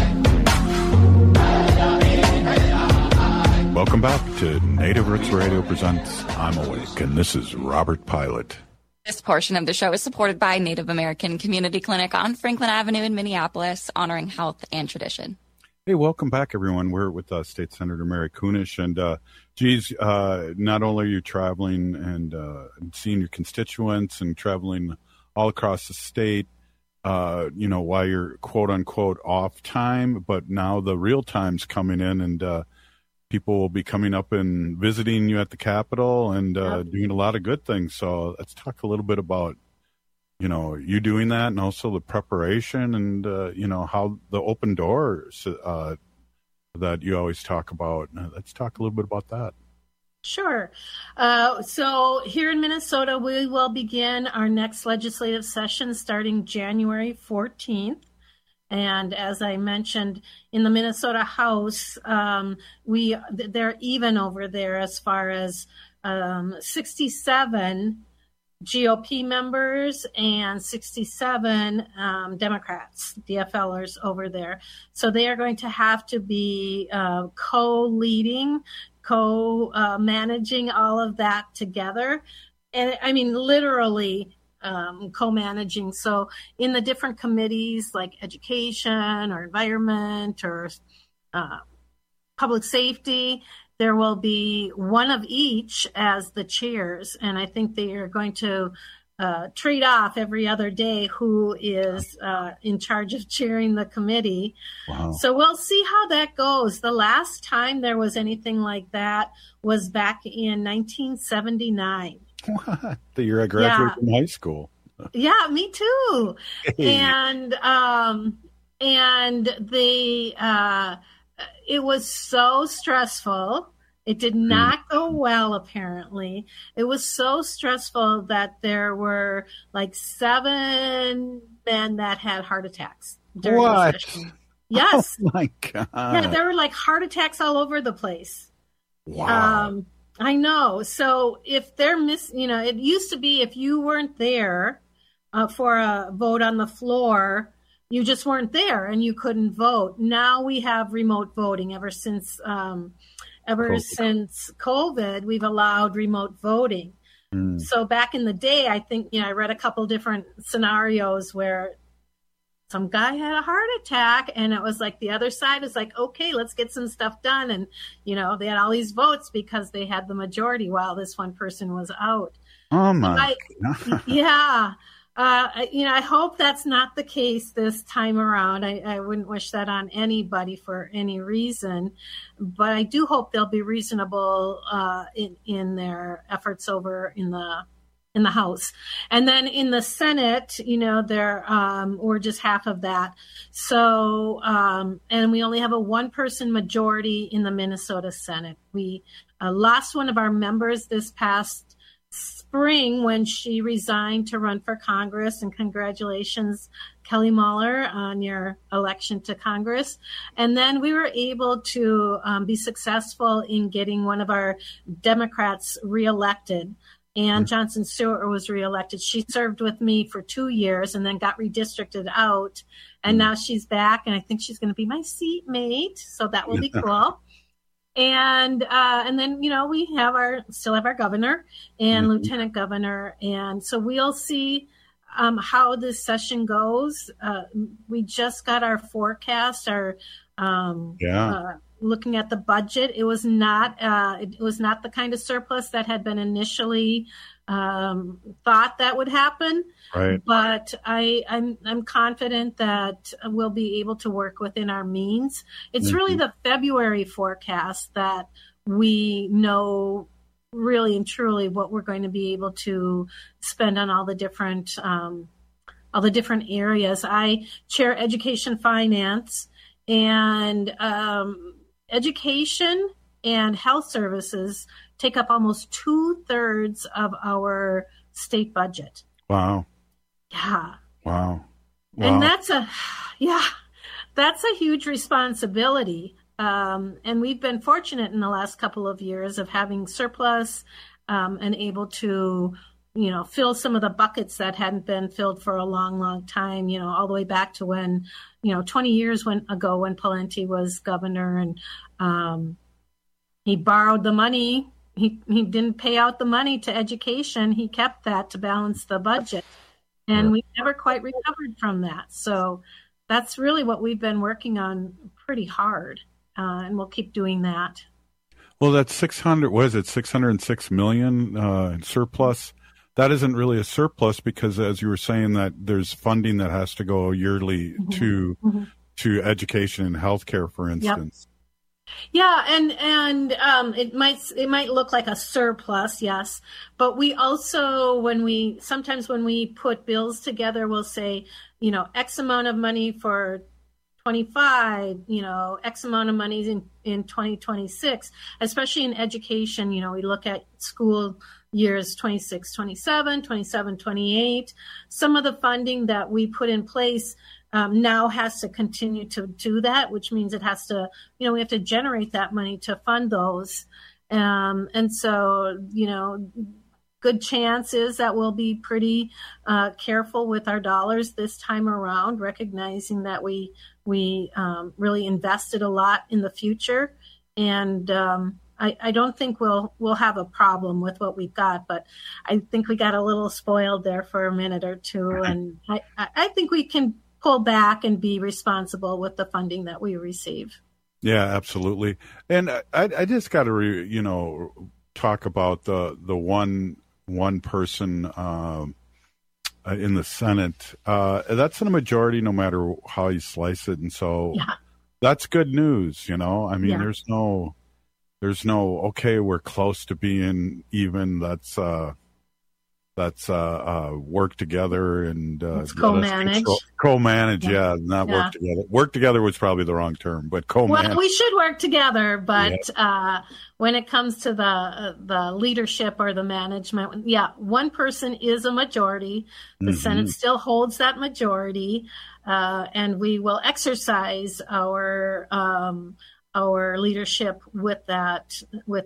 Speaker 21: Welcome back to Native Roots Radio presents I'm Awake, and this is Robert Pilot.
Speaker 7: This portion of the show is supported by Native American Community Clinic on Franklin Avenue in Minneapolis, honoring health and tradition.
Speaker 21: Hey, welcome back, everyone. We're with State Senator Mary Kunesh, and not only are you traveling and seeing your constituents and traveling all across the state, while you're quote unquote off time, but now the real time's coming in, and people will be coming up and visiting you at the Capitol and doing a lot of good things. So let's talk a little bit about, you doing that, and also the preparation and, how the open doors that you always talk about. Let's talk a little bit about that.
Speaker 2: Sure. So here in Minnesota, we will begin our next legislative session starting January 14th. And as I mentioned, in the Minnesota House, they're even over there as far as 67 GOP members and 67 Democrats, DFLers over there. So they are going to have to be co-leading, co-managing all of that together. And I mean, literally co-managing. So in the different committees like education or environment or public safety, there will be one of each as the chairs. And I think they are going to trade off every other day who is in charge of chairing the committee. Wow. So we'll see how that goes. The last time there was anything like that was back in 1979.
Speaker 21: What? The year I graduated from high school.
Speaker 2: Yeah, me too.
Speaker 21: Hey.
Speaker 2: And it was so stressful. It did not go well, apparently. It was so stressful that there were like 7 men that had heart attacks during the session. Yes.
Speaker 21: Oh, my God.
Speaker 2: Yeah, there were like heart attacks all over the place.
Speaker 21: Wow.
Speaker 2: I know. So if they're it used to be if you weren't there for a vote on the floor, you just weren't there and you couldn't vote. Now we have remote voting. Ever since COVID, we've allowed remote voting. So back in the day, I think, I read a couple different scenarios where some guy had a heart attack and it was like the other side is like, okay, let's get some stuff done. And, they had all these votes because they had the majority while this one person was out.
Speaker 21: Oh, my God.
Speaker 2: Yeah. I hope that's not the case this time around. I wouldn't wish that on anybody for any reason, but I do hope they'll be reasonable in their efforts over in the House. And then in the Senate, there we're just half of that. So, and we only have a 1-person majority in the Minnesota Senate. We lost one of our members this past spring when she resigned to run for Congress, and congratulations, Kelly Mueller, on your election to Congress. And then we were able to be successful in getting one of our Democrats reelected. And Johnson Stewart was reelected. She served with me for 2 years and then got redistricted out. And now she's back, and I think she's going to be my seatmate. So that will be cool. And then, we still have our governor and lieutenant governor. And so we'll see how this session goes. We just got our forecast, looking at the budget. It was not the kind of surplus that had been initially thought that would happen.
Speaker 21: Right.
Speaker 2: But I'm confident that we'll be able to work within our means. It's really the February forecast that we know really and truly what we're going to be able to spend on all the different areas. I chair education finance, and education and health services take up almost 2/3 of our state budget.
Speaker 21: Wow.
Speaker 2: Yeah.
Speaker 21: Wow.
Speaker 2: And that's a huge responsibility. And we've been fortunate in the last couple of years of having surplus and able to, fill some of the buckets that hadn't been filled for a long, long time, all the way back to when, 20 years ago when Pawlenty was governor, and he borrowed the money. He didn't pay out the money to education. He kept that to balance the budget. And we never quite recovered from that. So that's really what we've been working on pretty hard. And we'll keep doing that.
Speaker 21: Well, that's 606 million in surplus. That isn't really a surplus because, as you were saying, that there's funding that has to go yearly to education and healthcare, for instance.
Speaker 2: Yeah, and it might look like a surplus, yes, but we also when we put bills together, we'll say, X amount of money for 25, X amount of money in 2026, especially in education. We look at school years 26, 27, 27, 28. Some of the funding that we put in place now has to continue to do that, which means it has to, we have to generate that money to fund those. And so, good chance is that we'll be pretty careful with our dollars this time around, recognizing that we really invested a lot in the future. And I don't think we'll have a problem with what we've got, but I think we got a little spoiled there for a minute or two. And I think we can pull back and be responsible with the funding that we receive.
Speaker 21: Yeah, absolutely. And I just got to, talk about the one person in the Senate. That's in a majority no matter how you slice it. And so that's good news, I mean, there's no, okay, we're close to being even. That's work together and
Speaker 2: co-manage.
Speaker 21: Co-manage, work together. Work together was probably the wrong term, but co-manage.
Speaker 2: Well, we should work together, but when it comes to the leadership or the management, one person is a majority. The Senate still holds that majority, and we will exercise our leadership with that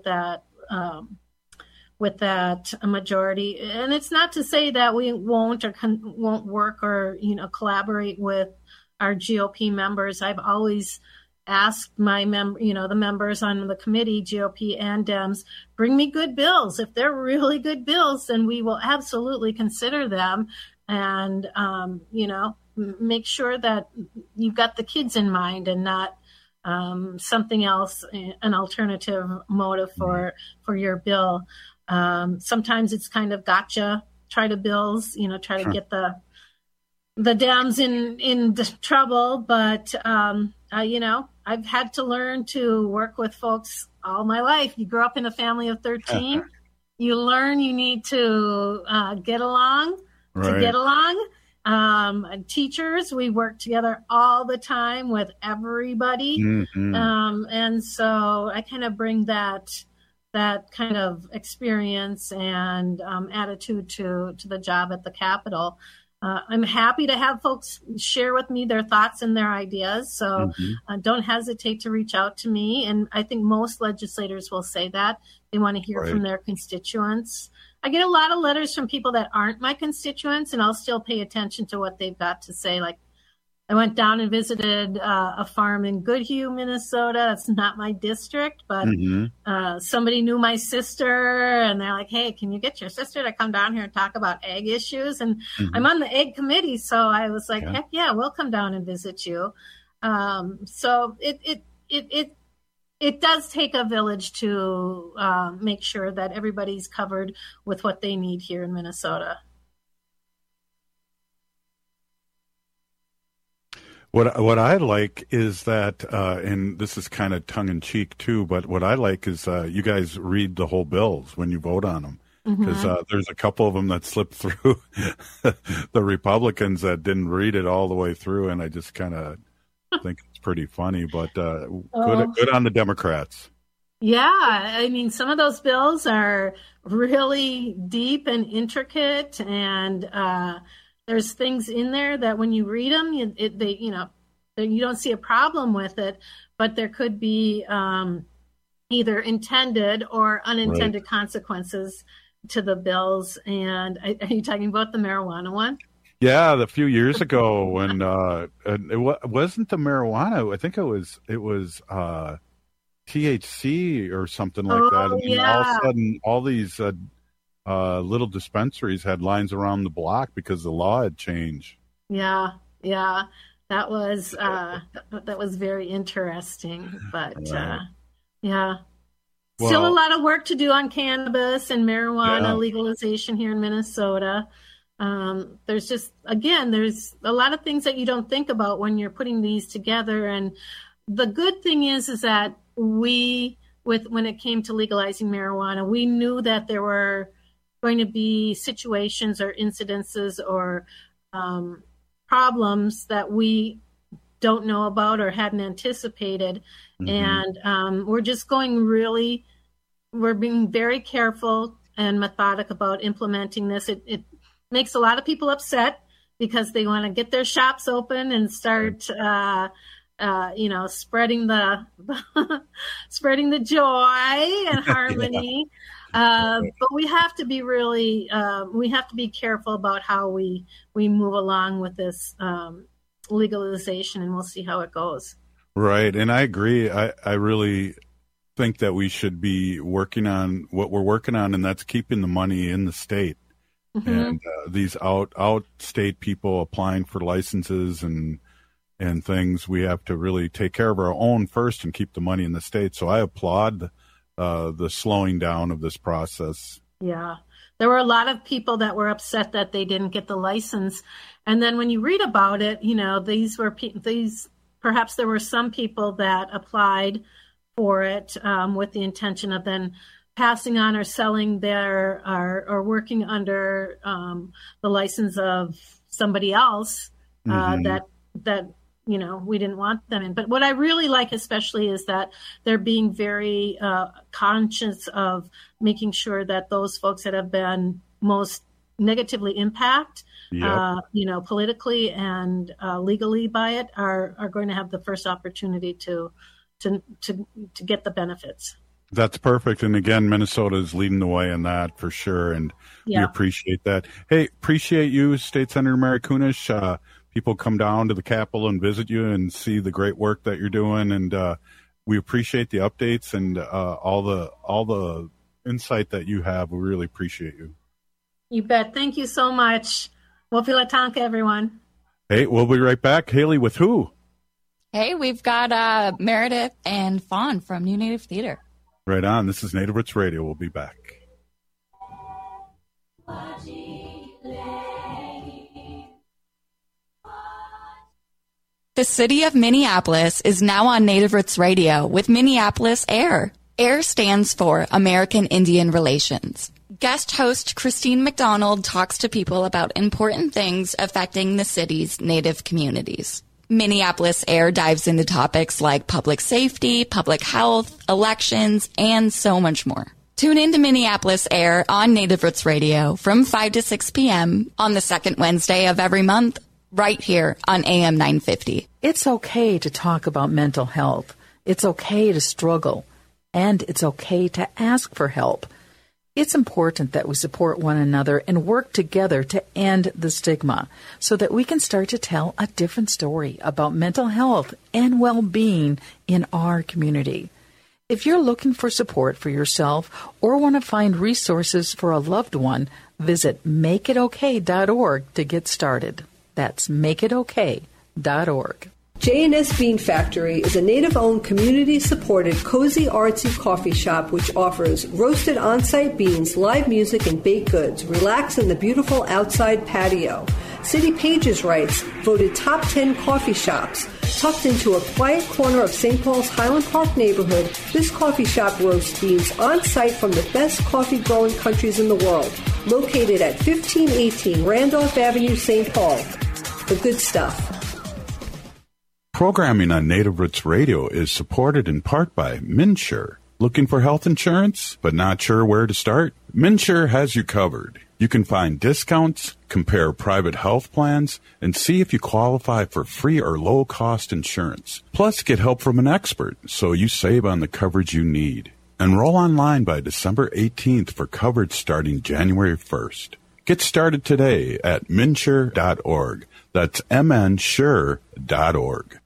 Speaker 2: majority. And it's not to say that we won't work or collaborate with our GOP members. I've always asked my the members on the committee, GOP and Dems, bring me good bills. If they're really good bills, then we will absolutely consider them. And make sure that you've got the kids in mind and not something else, an alternative motive for your bill. Sometimes it's kind of gotcha, try to bills, try to get the Dems in trouble. But, I've had to learn to work with folks all my life. You grew up in a family of 13. You learn you need to get along to get along. Teachers, we work together all the time with everybody. And so I kind of bring that kind of experience and attitude to the job at the Capitol. I'm happy to have folks share with me their thoughts and their ideas. So don't hesitate to reach out to me. And I think most legislators will say that. They want to hear from their constituents. I get a lot of letters from people that aren't my constituents, and I'll still pay attention to what they've got to say. Like, I went down and visited a farm in Goodhue, Minnesota. That's not my district, but somebody knew my sister, and they're like, hey, can you get your sister to come down here and talk about ag issues? And I'm on the ag committee, so I was like, heck yeah, we'll come down and visit you. So it does take a village to make sure that everybody's covered with what they need here in Minnesota.
Speaker 21: What I like is that, and this is kind of tongue-in-cheek too, but what I like is you guys read the whole bills when you vote on them. Because there's a couple of them that slipped through the Republicans that didn't read it all the way through, and I just kind of think it's pretty funny. But good on the Democrats.
Speaker 2: Yeah, I mean, some of those bills are really deep and intricate, and there's things in there that when you read them, you don't see a problem with it, but there could be either intended or unintended consequences to the bills. And are you talking about the marijuana one?
Speaker 21: Yeah, a few years ago when it wasn't the marijuana. I think it was THC or something like that. And all of a sudden, all these little dispensaries had lines around the block because the law had changed.
Speaker 2: Yeah, that was very interesting. But still a lot of work to do on cannabis and marijuana legalization here in Minnesota. There's a lot of things that you don't think about when you're putting these together. And the good thing is that when it came to legalizing marijuana, we knew that there were going to be situations or incidences or problems that we don't know about or hadn't anticipated. And we're just we're being very careful and methodic about implementing this. It makes a lot of people upset because they want to get their shops open and start, spreading the spreading the joy and harmony. But we have to be we have to be careful about how we move along with this legalization, and we'll see how it goes.
Speaker 21: Right. And I agree. I really think that we should be working on what we're working on, and that's keeping the money in the state. And these out-state people applying for licenses and things, we have to really take care of our own first and keep the money in the state. So I applaud the slowing down of this process. Yeah.
Speaker 2: There were a lot of people that were upset that they didn't get the license. And then when you read about it, perhaps there were some people that applied for it with the intention of then passing on or selling or working under the license of somebody else that we didn't want them in. But what I really like especially is that they're being very conscious of making sure that those folks that have been most negatively impacted, politically and legally by it are going to have the first opportunity to get the benefits.
Speaker 21: That's perfect. And again, Minnesota is leading the way in that for sure. And we appreciate that. Hey, appreciate you, State Senator Mary Kunesh. People come down to the Capitol and visit you and see the great work that you're doing. And we appreciate the updates and all the insight that you have. We really appreciate you.
Speaker 2: You bet. Thank you so much. Wapilatanka, everyone.
Speaker 21: Hey, we'll be right back. Haley, with who?
Speaker 7: Hey, we've got Meredith and Fawn from New Native Theater.
Speaker 21: Right on. This is Native Roots Radio. We'll be back.
Speaker 7: The city of Minneapolis is now on Native Roots Radio with Minneapolis AIR. AIR stands for American Indian Relations. Guest host Christine McDonald talks to people about important things affecting the city's Native communities. Minneapolis AIR dives into topics like public safety, public health, elections, and so much more. Tune in to Minneapolis AIR on Native Roots Radio from 5 to 6 p.m. on the second Wednesday of every month, right here on AM 950.
Speaker 3: It's okay to talk about mental health. It's okay to struggle. And it's okay to ask for help. It's important that we support one another and work together to end the stigma so that we can start to tell a different story about mental health and well-being in our community. If you're looking for support for yourself or want to find resources for a loved one, visit makeitokay.org to get started. That's makeitokay.org.
Speaker 10: J&S Bean Factory is a Native-owned, community-supported, cozy, artsy coffee shop which offers roasted on-site beans, live music, and baked goods. Relax in the beautiful outside patio. City Pages writes, voted top 10 coffee shops. Tucked into a quiet corner of St. Paul's Highland Park neighborhood, this coffee shop roasts beans on-site from the best coffee-growing countries in the world. Located at 1518 Randolph Avenue, St. Paul. The good stuff.
Speaker 21: Programming on Native Roots Radio is supported in part by MNsure. Looking for health insurance, but not sure where to start? MNsure has you covered. You can find discounts, compare private health plans, and see if you qualify for free or low-cost insurance. Plus, get help from an expert so you save on the coverage you need. Enroll online by December 18th for coverage starting January 1st. Get started today at MNsure.org. That's MNsure.org.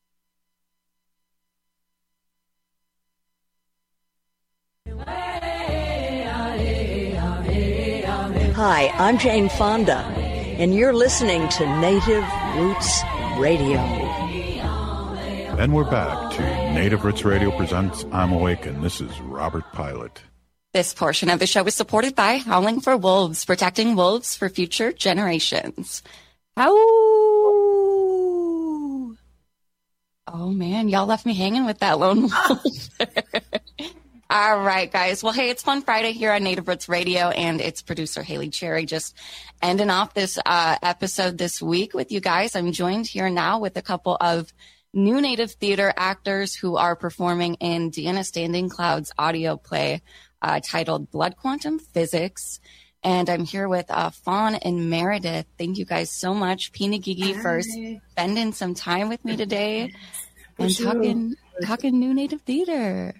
Speaker 5: Hi, I'm Jane Fonda, and you're listening to Native Roots Radio.
Speaker 21: And we're back to Native Roots Radio presents I'm Awakened. This is Robert Pilot.
Speaker 7: This portion of the show is supported by Howling for Wolves, protecting wolves for future generations. Howl! Oh, man, Y'all left me hanging with that lone wolf. All right, guys. Well, hey, it's Fun Friday here on Native Roots Radio, and it's producer Haley Cherry just ending off this episode this week with you guys. I'm joined here now with a couple of new Native theater actors who are performing in Deanna Standing Cloud's audio play titled Blood Quantum Physics. And I'm here with Fawn and Meredith. Thank you guys so much, Pinagigi, for spending some time with me today and talking new Native theater.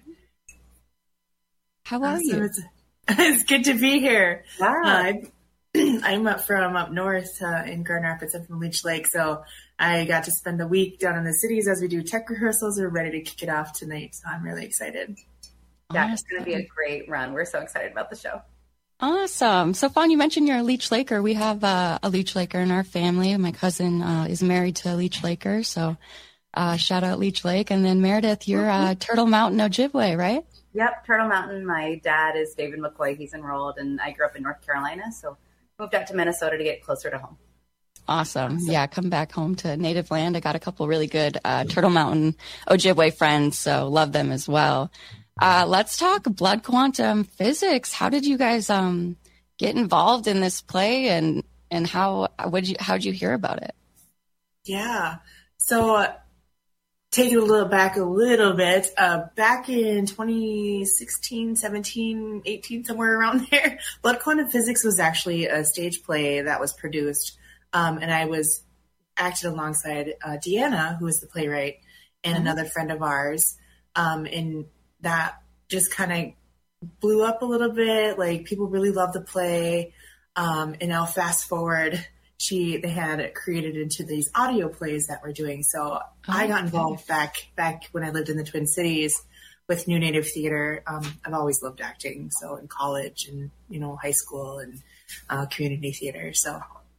Speaker 7: How are you?
Speaker 16: It's good to be here.
Speaker 7: Wow.
Speaker 16: I'm up north in Grand Rapids. I'm from Leech Lake, so I got to spend the week down in the cities as we do tech rehearsals. We're ready to kick it off tonight, so I'm really excited.
Speaker 17: Yeah, it's going to be a great run. We're so excited about the show.
Speaker 7: Awesome. So, Fawn, you mentioned you're a Leech Laker. We have a Leech Laker in our family. My cousin is married to a Leech Laker, so shout out Leech Lake. And then, Meredith, you're Turtle Mountain Ojibwe, right?
Speaker 17: Yep, Turtle Mountain. My dad is David McCoy. He's enrolled, and I grew up in North Carolina, so moved out to Minnesota to get closer to home.
Speaker 7: Awesome. Yeah, come back home to native land. I got a couple really good Turtle Mountain Ojibwe friends, so love them as well. Let's talk Blood Quantum Physics. How did you guys get involved in this play, and how'd you hear about it?
Speaker 16: Yeah. So taking back a little bit, back in 2016, 17, 18, somewhere around there, Blood Quantum Physics was actually a stage play that was produced. And I was acted alongside Deanna, who is the playwright, and another friend of ours. And that just kind of blew up a little bit. Like, people really loved the play. And now fast forward, they had it created into these audio plays that we're doing. So I got involved back when I lived in the Twin Cities with New Native Theater. I've always loved acting. So in college and, high school and community theater. So.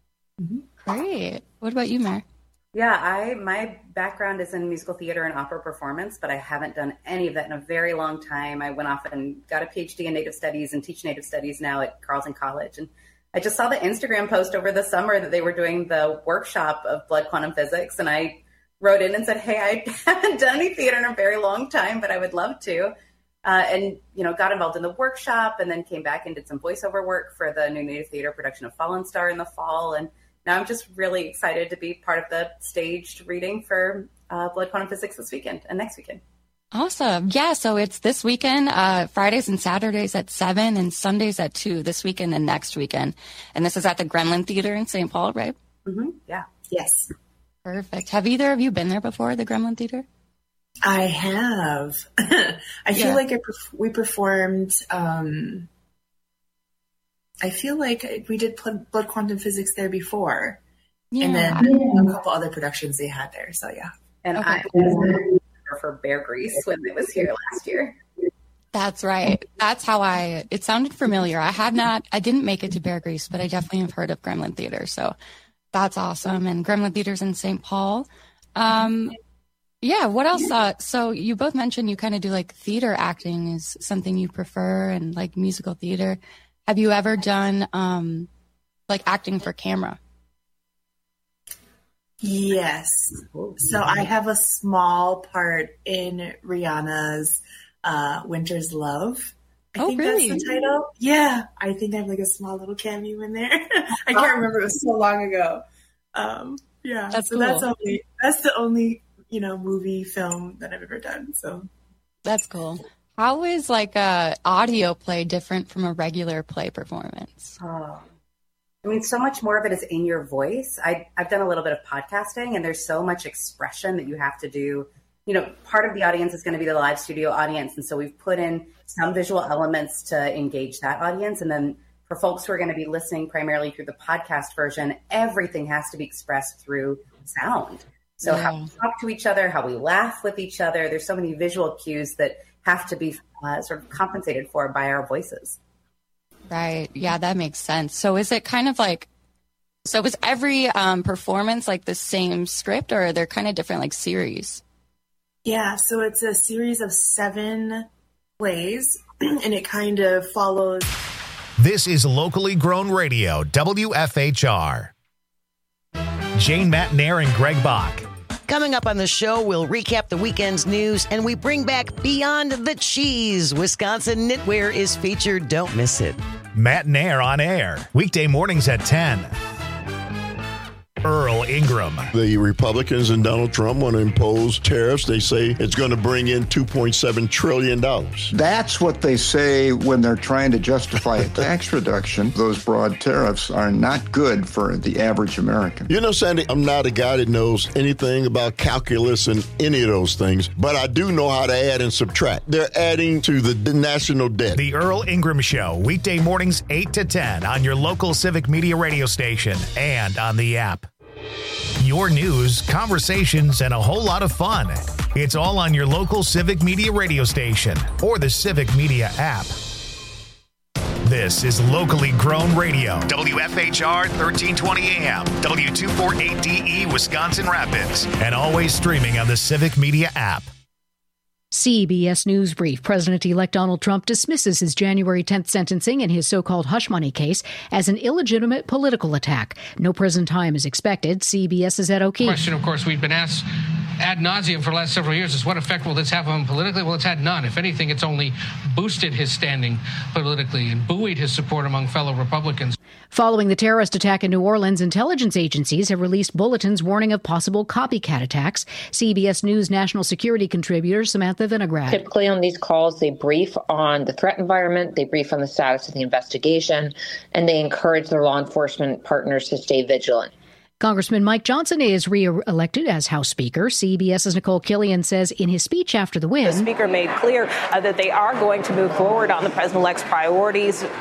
Speaker 7: Great. What about you, Mare?
Speaker 17: Yeah, my background is in musical theater and opera performance, but I haven't done any of that in a very long time. I went off and got a PhD in Native Studies and teach Native Studies now at Carleton College. And I just saw the Instagram post over the summer that they were doing the workshop of Blood Quantum Physics, and I wrote in and said, hey, I haven't done any theater in a very long time, but I would love to. And got involved in the workshop, and then came back and did some voiceover work for the New Native Theater production of Fallen Star in the fall. And now I'm just really excited to be part of the staged reading for Blood Quantum Physics this weekend and next weekend.
Speaker 7: Awesome. Yeah, so it's this weekend, Fridays and Saturdays at 7 and Sundays at 2, this weekend and next weekend. And this is at the Gremlin Theater in St. Paul, right?
Speaker 17: Mm-hmm. Yeah.
Speaker 16: Yes.
Speaker 7: Perfect. Have either of you been there before, the Gremlin Theater?
Speaker 16: I have. I feel like we performed... I feel like we did Blood Quantum Physics there before. Yeah. And then a couple other productions they had there. So, yeah.
Speaker 17: And I was for Bear Grease when it was here last year.
Speaker 7: That's right. That's how it sounded familiar. I didn't make it to Bear Grease, but I definitely have heard of Gremlin Theater. So that's awesome. And Gremlin Theater's in St. Paul. Yeah. What else? So you both mentioned you kind of do like theater acting is something you prefer, and like musical theater. Have you ever done like acting for camera?
Speaker 16: Yes. So I have a small part in Rihanna's Winter's Love. I think
Speaker 7: really?
Speaker 16: That's the title. Yeah. I think I have like a small little cameo in there. I can't remember. It was so long ago. Yeah.
Speaker 7: That's
Speaker 16: so
Speaker 7: cool.
Speaker 16: That's the only, movie film that I've ever done. So
Speaker 7: that's cool. How is like a audio play different from a regular play performance?
Speaker 17: So much more of it is in your voice. I've done a little bit of podcasting, and there's so much expression that you have to do. Part of the audience is going to be the live studio audience. And so we've put in some visual elements to engage that audience. And then for folks who are going to be listening primarily through the podcast version, everything has to be expressed through sound. So how we talk to each other, how we laugh with each other. There's so many visual cues that have to be sort of compensated for by our voices.
Speaker 7: Right. Yeah, that makes sense. So is it kind of like, is every performance like the same script, or are there kind of different like series?
Speaker 16: Yeah, so it's a series of 7 plays, and it kind of follows.
Speaker 4: This is locally grown radio, WFHR. Jane Matt Nair and Greg Bach.
Speaker 18: Coming up on the show, we'll recap the weekend's news and we bring back Beyond the Cheese. Wisconsin Knitwear is featured. Don't miss it.
Speaker 4: Matt and Air on air. Weekday mornings at 10. Earl Ingram.
Speaker 19: The Republicans and Donald Trump want to impose tariffs. They say it's going to bring in $2.7 trillion.
Speaker 20: That's what they say when they're trying to justify a tax reduction. Those broad tariffs are not good for the average American.
Speaker 19: You know, Sandy, I'm not a guy that knows anything about calculus and any of those things, but I do know how to add and subtract. They're adding to the national debt.
Speaker 4: The Earl Ingram Show, weekday mornings 8 to 10 on your local Civic Media radio station and on the app. Your news, conversations, and a whole lot of fun. It's all on your local Civic Media radio station or the Civic Media app. This is locally grown radio. WFHR 1320 AM, W248DE Wisconsin Rapids, and always streaming on the Civic Media app.
Speaker 22: CBS News Brief. President-elect Donald Trump dismisses his January 10th sentencing in his so-called hush money case as an illegitimate political attack. No prison time is expected. CBS's Ed O'Keefe.
Speaker 23: The question, of course, we've been asked ad nauseum for the last several years is what effect will this have on him politically? Well, it's had none. If anything, it's only boosted his standing politically and buoyed his support among fellow Republicans.
Speaker 22: Following the terrorist attack in New Orleans, intelligence agencies have released bulletins warning of possible copycat attacks. CBS News national security contributor Samantha Vinograd.
Speaker 24: Typically on these calls, they brief on the threat environment, they brief on the status of the investigation, and they encourage their law enforcement partners to stay vigilant.
Speaker 22: Congressman Mike Johnson is re-elected as House Speaker. CBS's Nicole Killian says in his speech after the win,
Speaker 25: the Speaker made clear that they are going to move forward on the President-elect's priorities.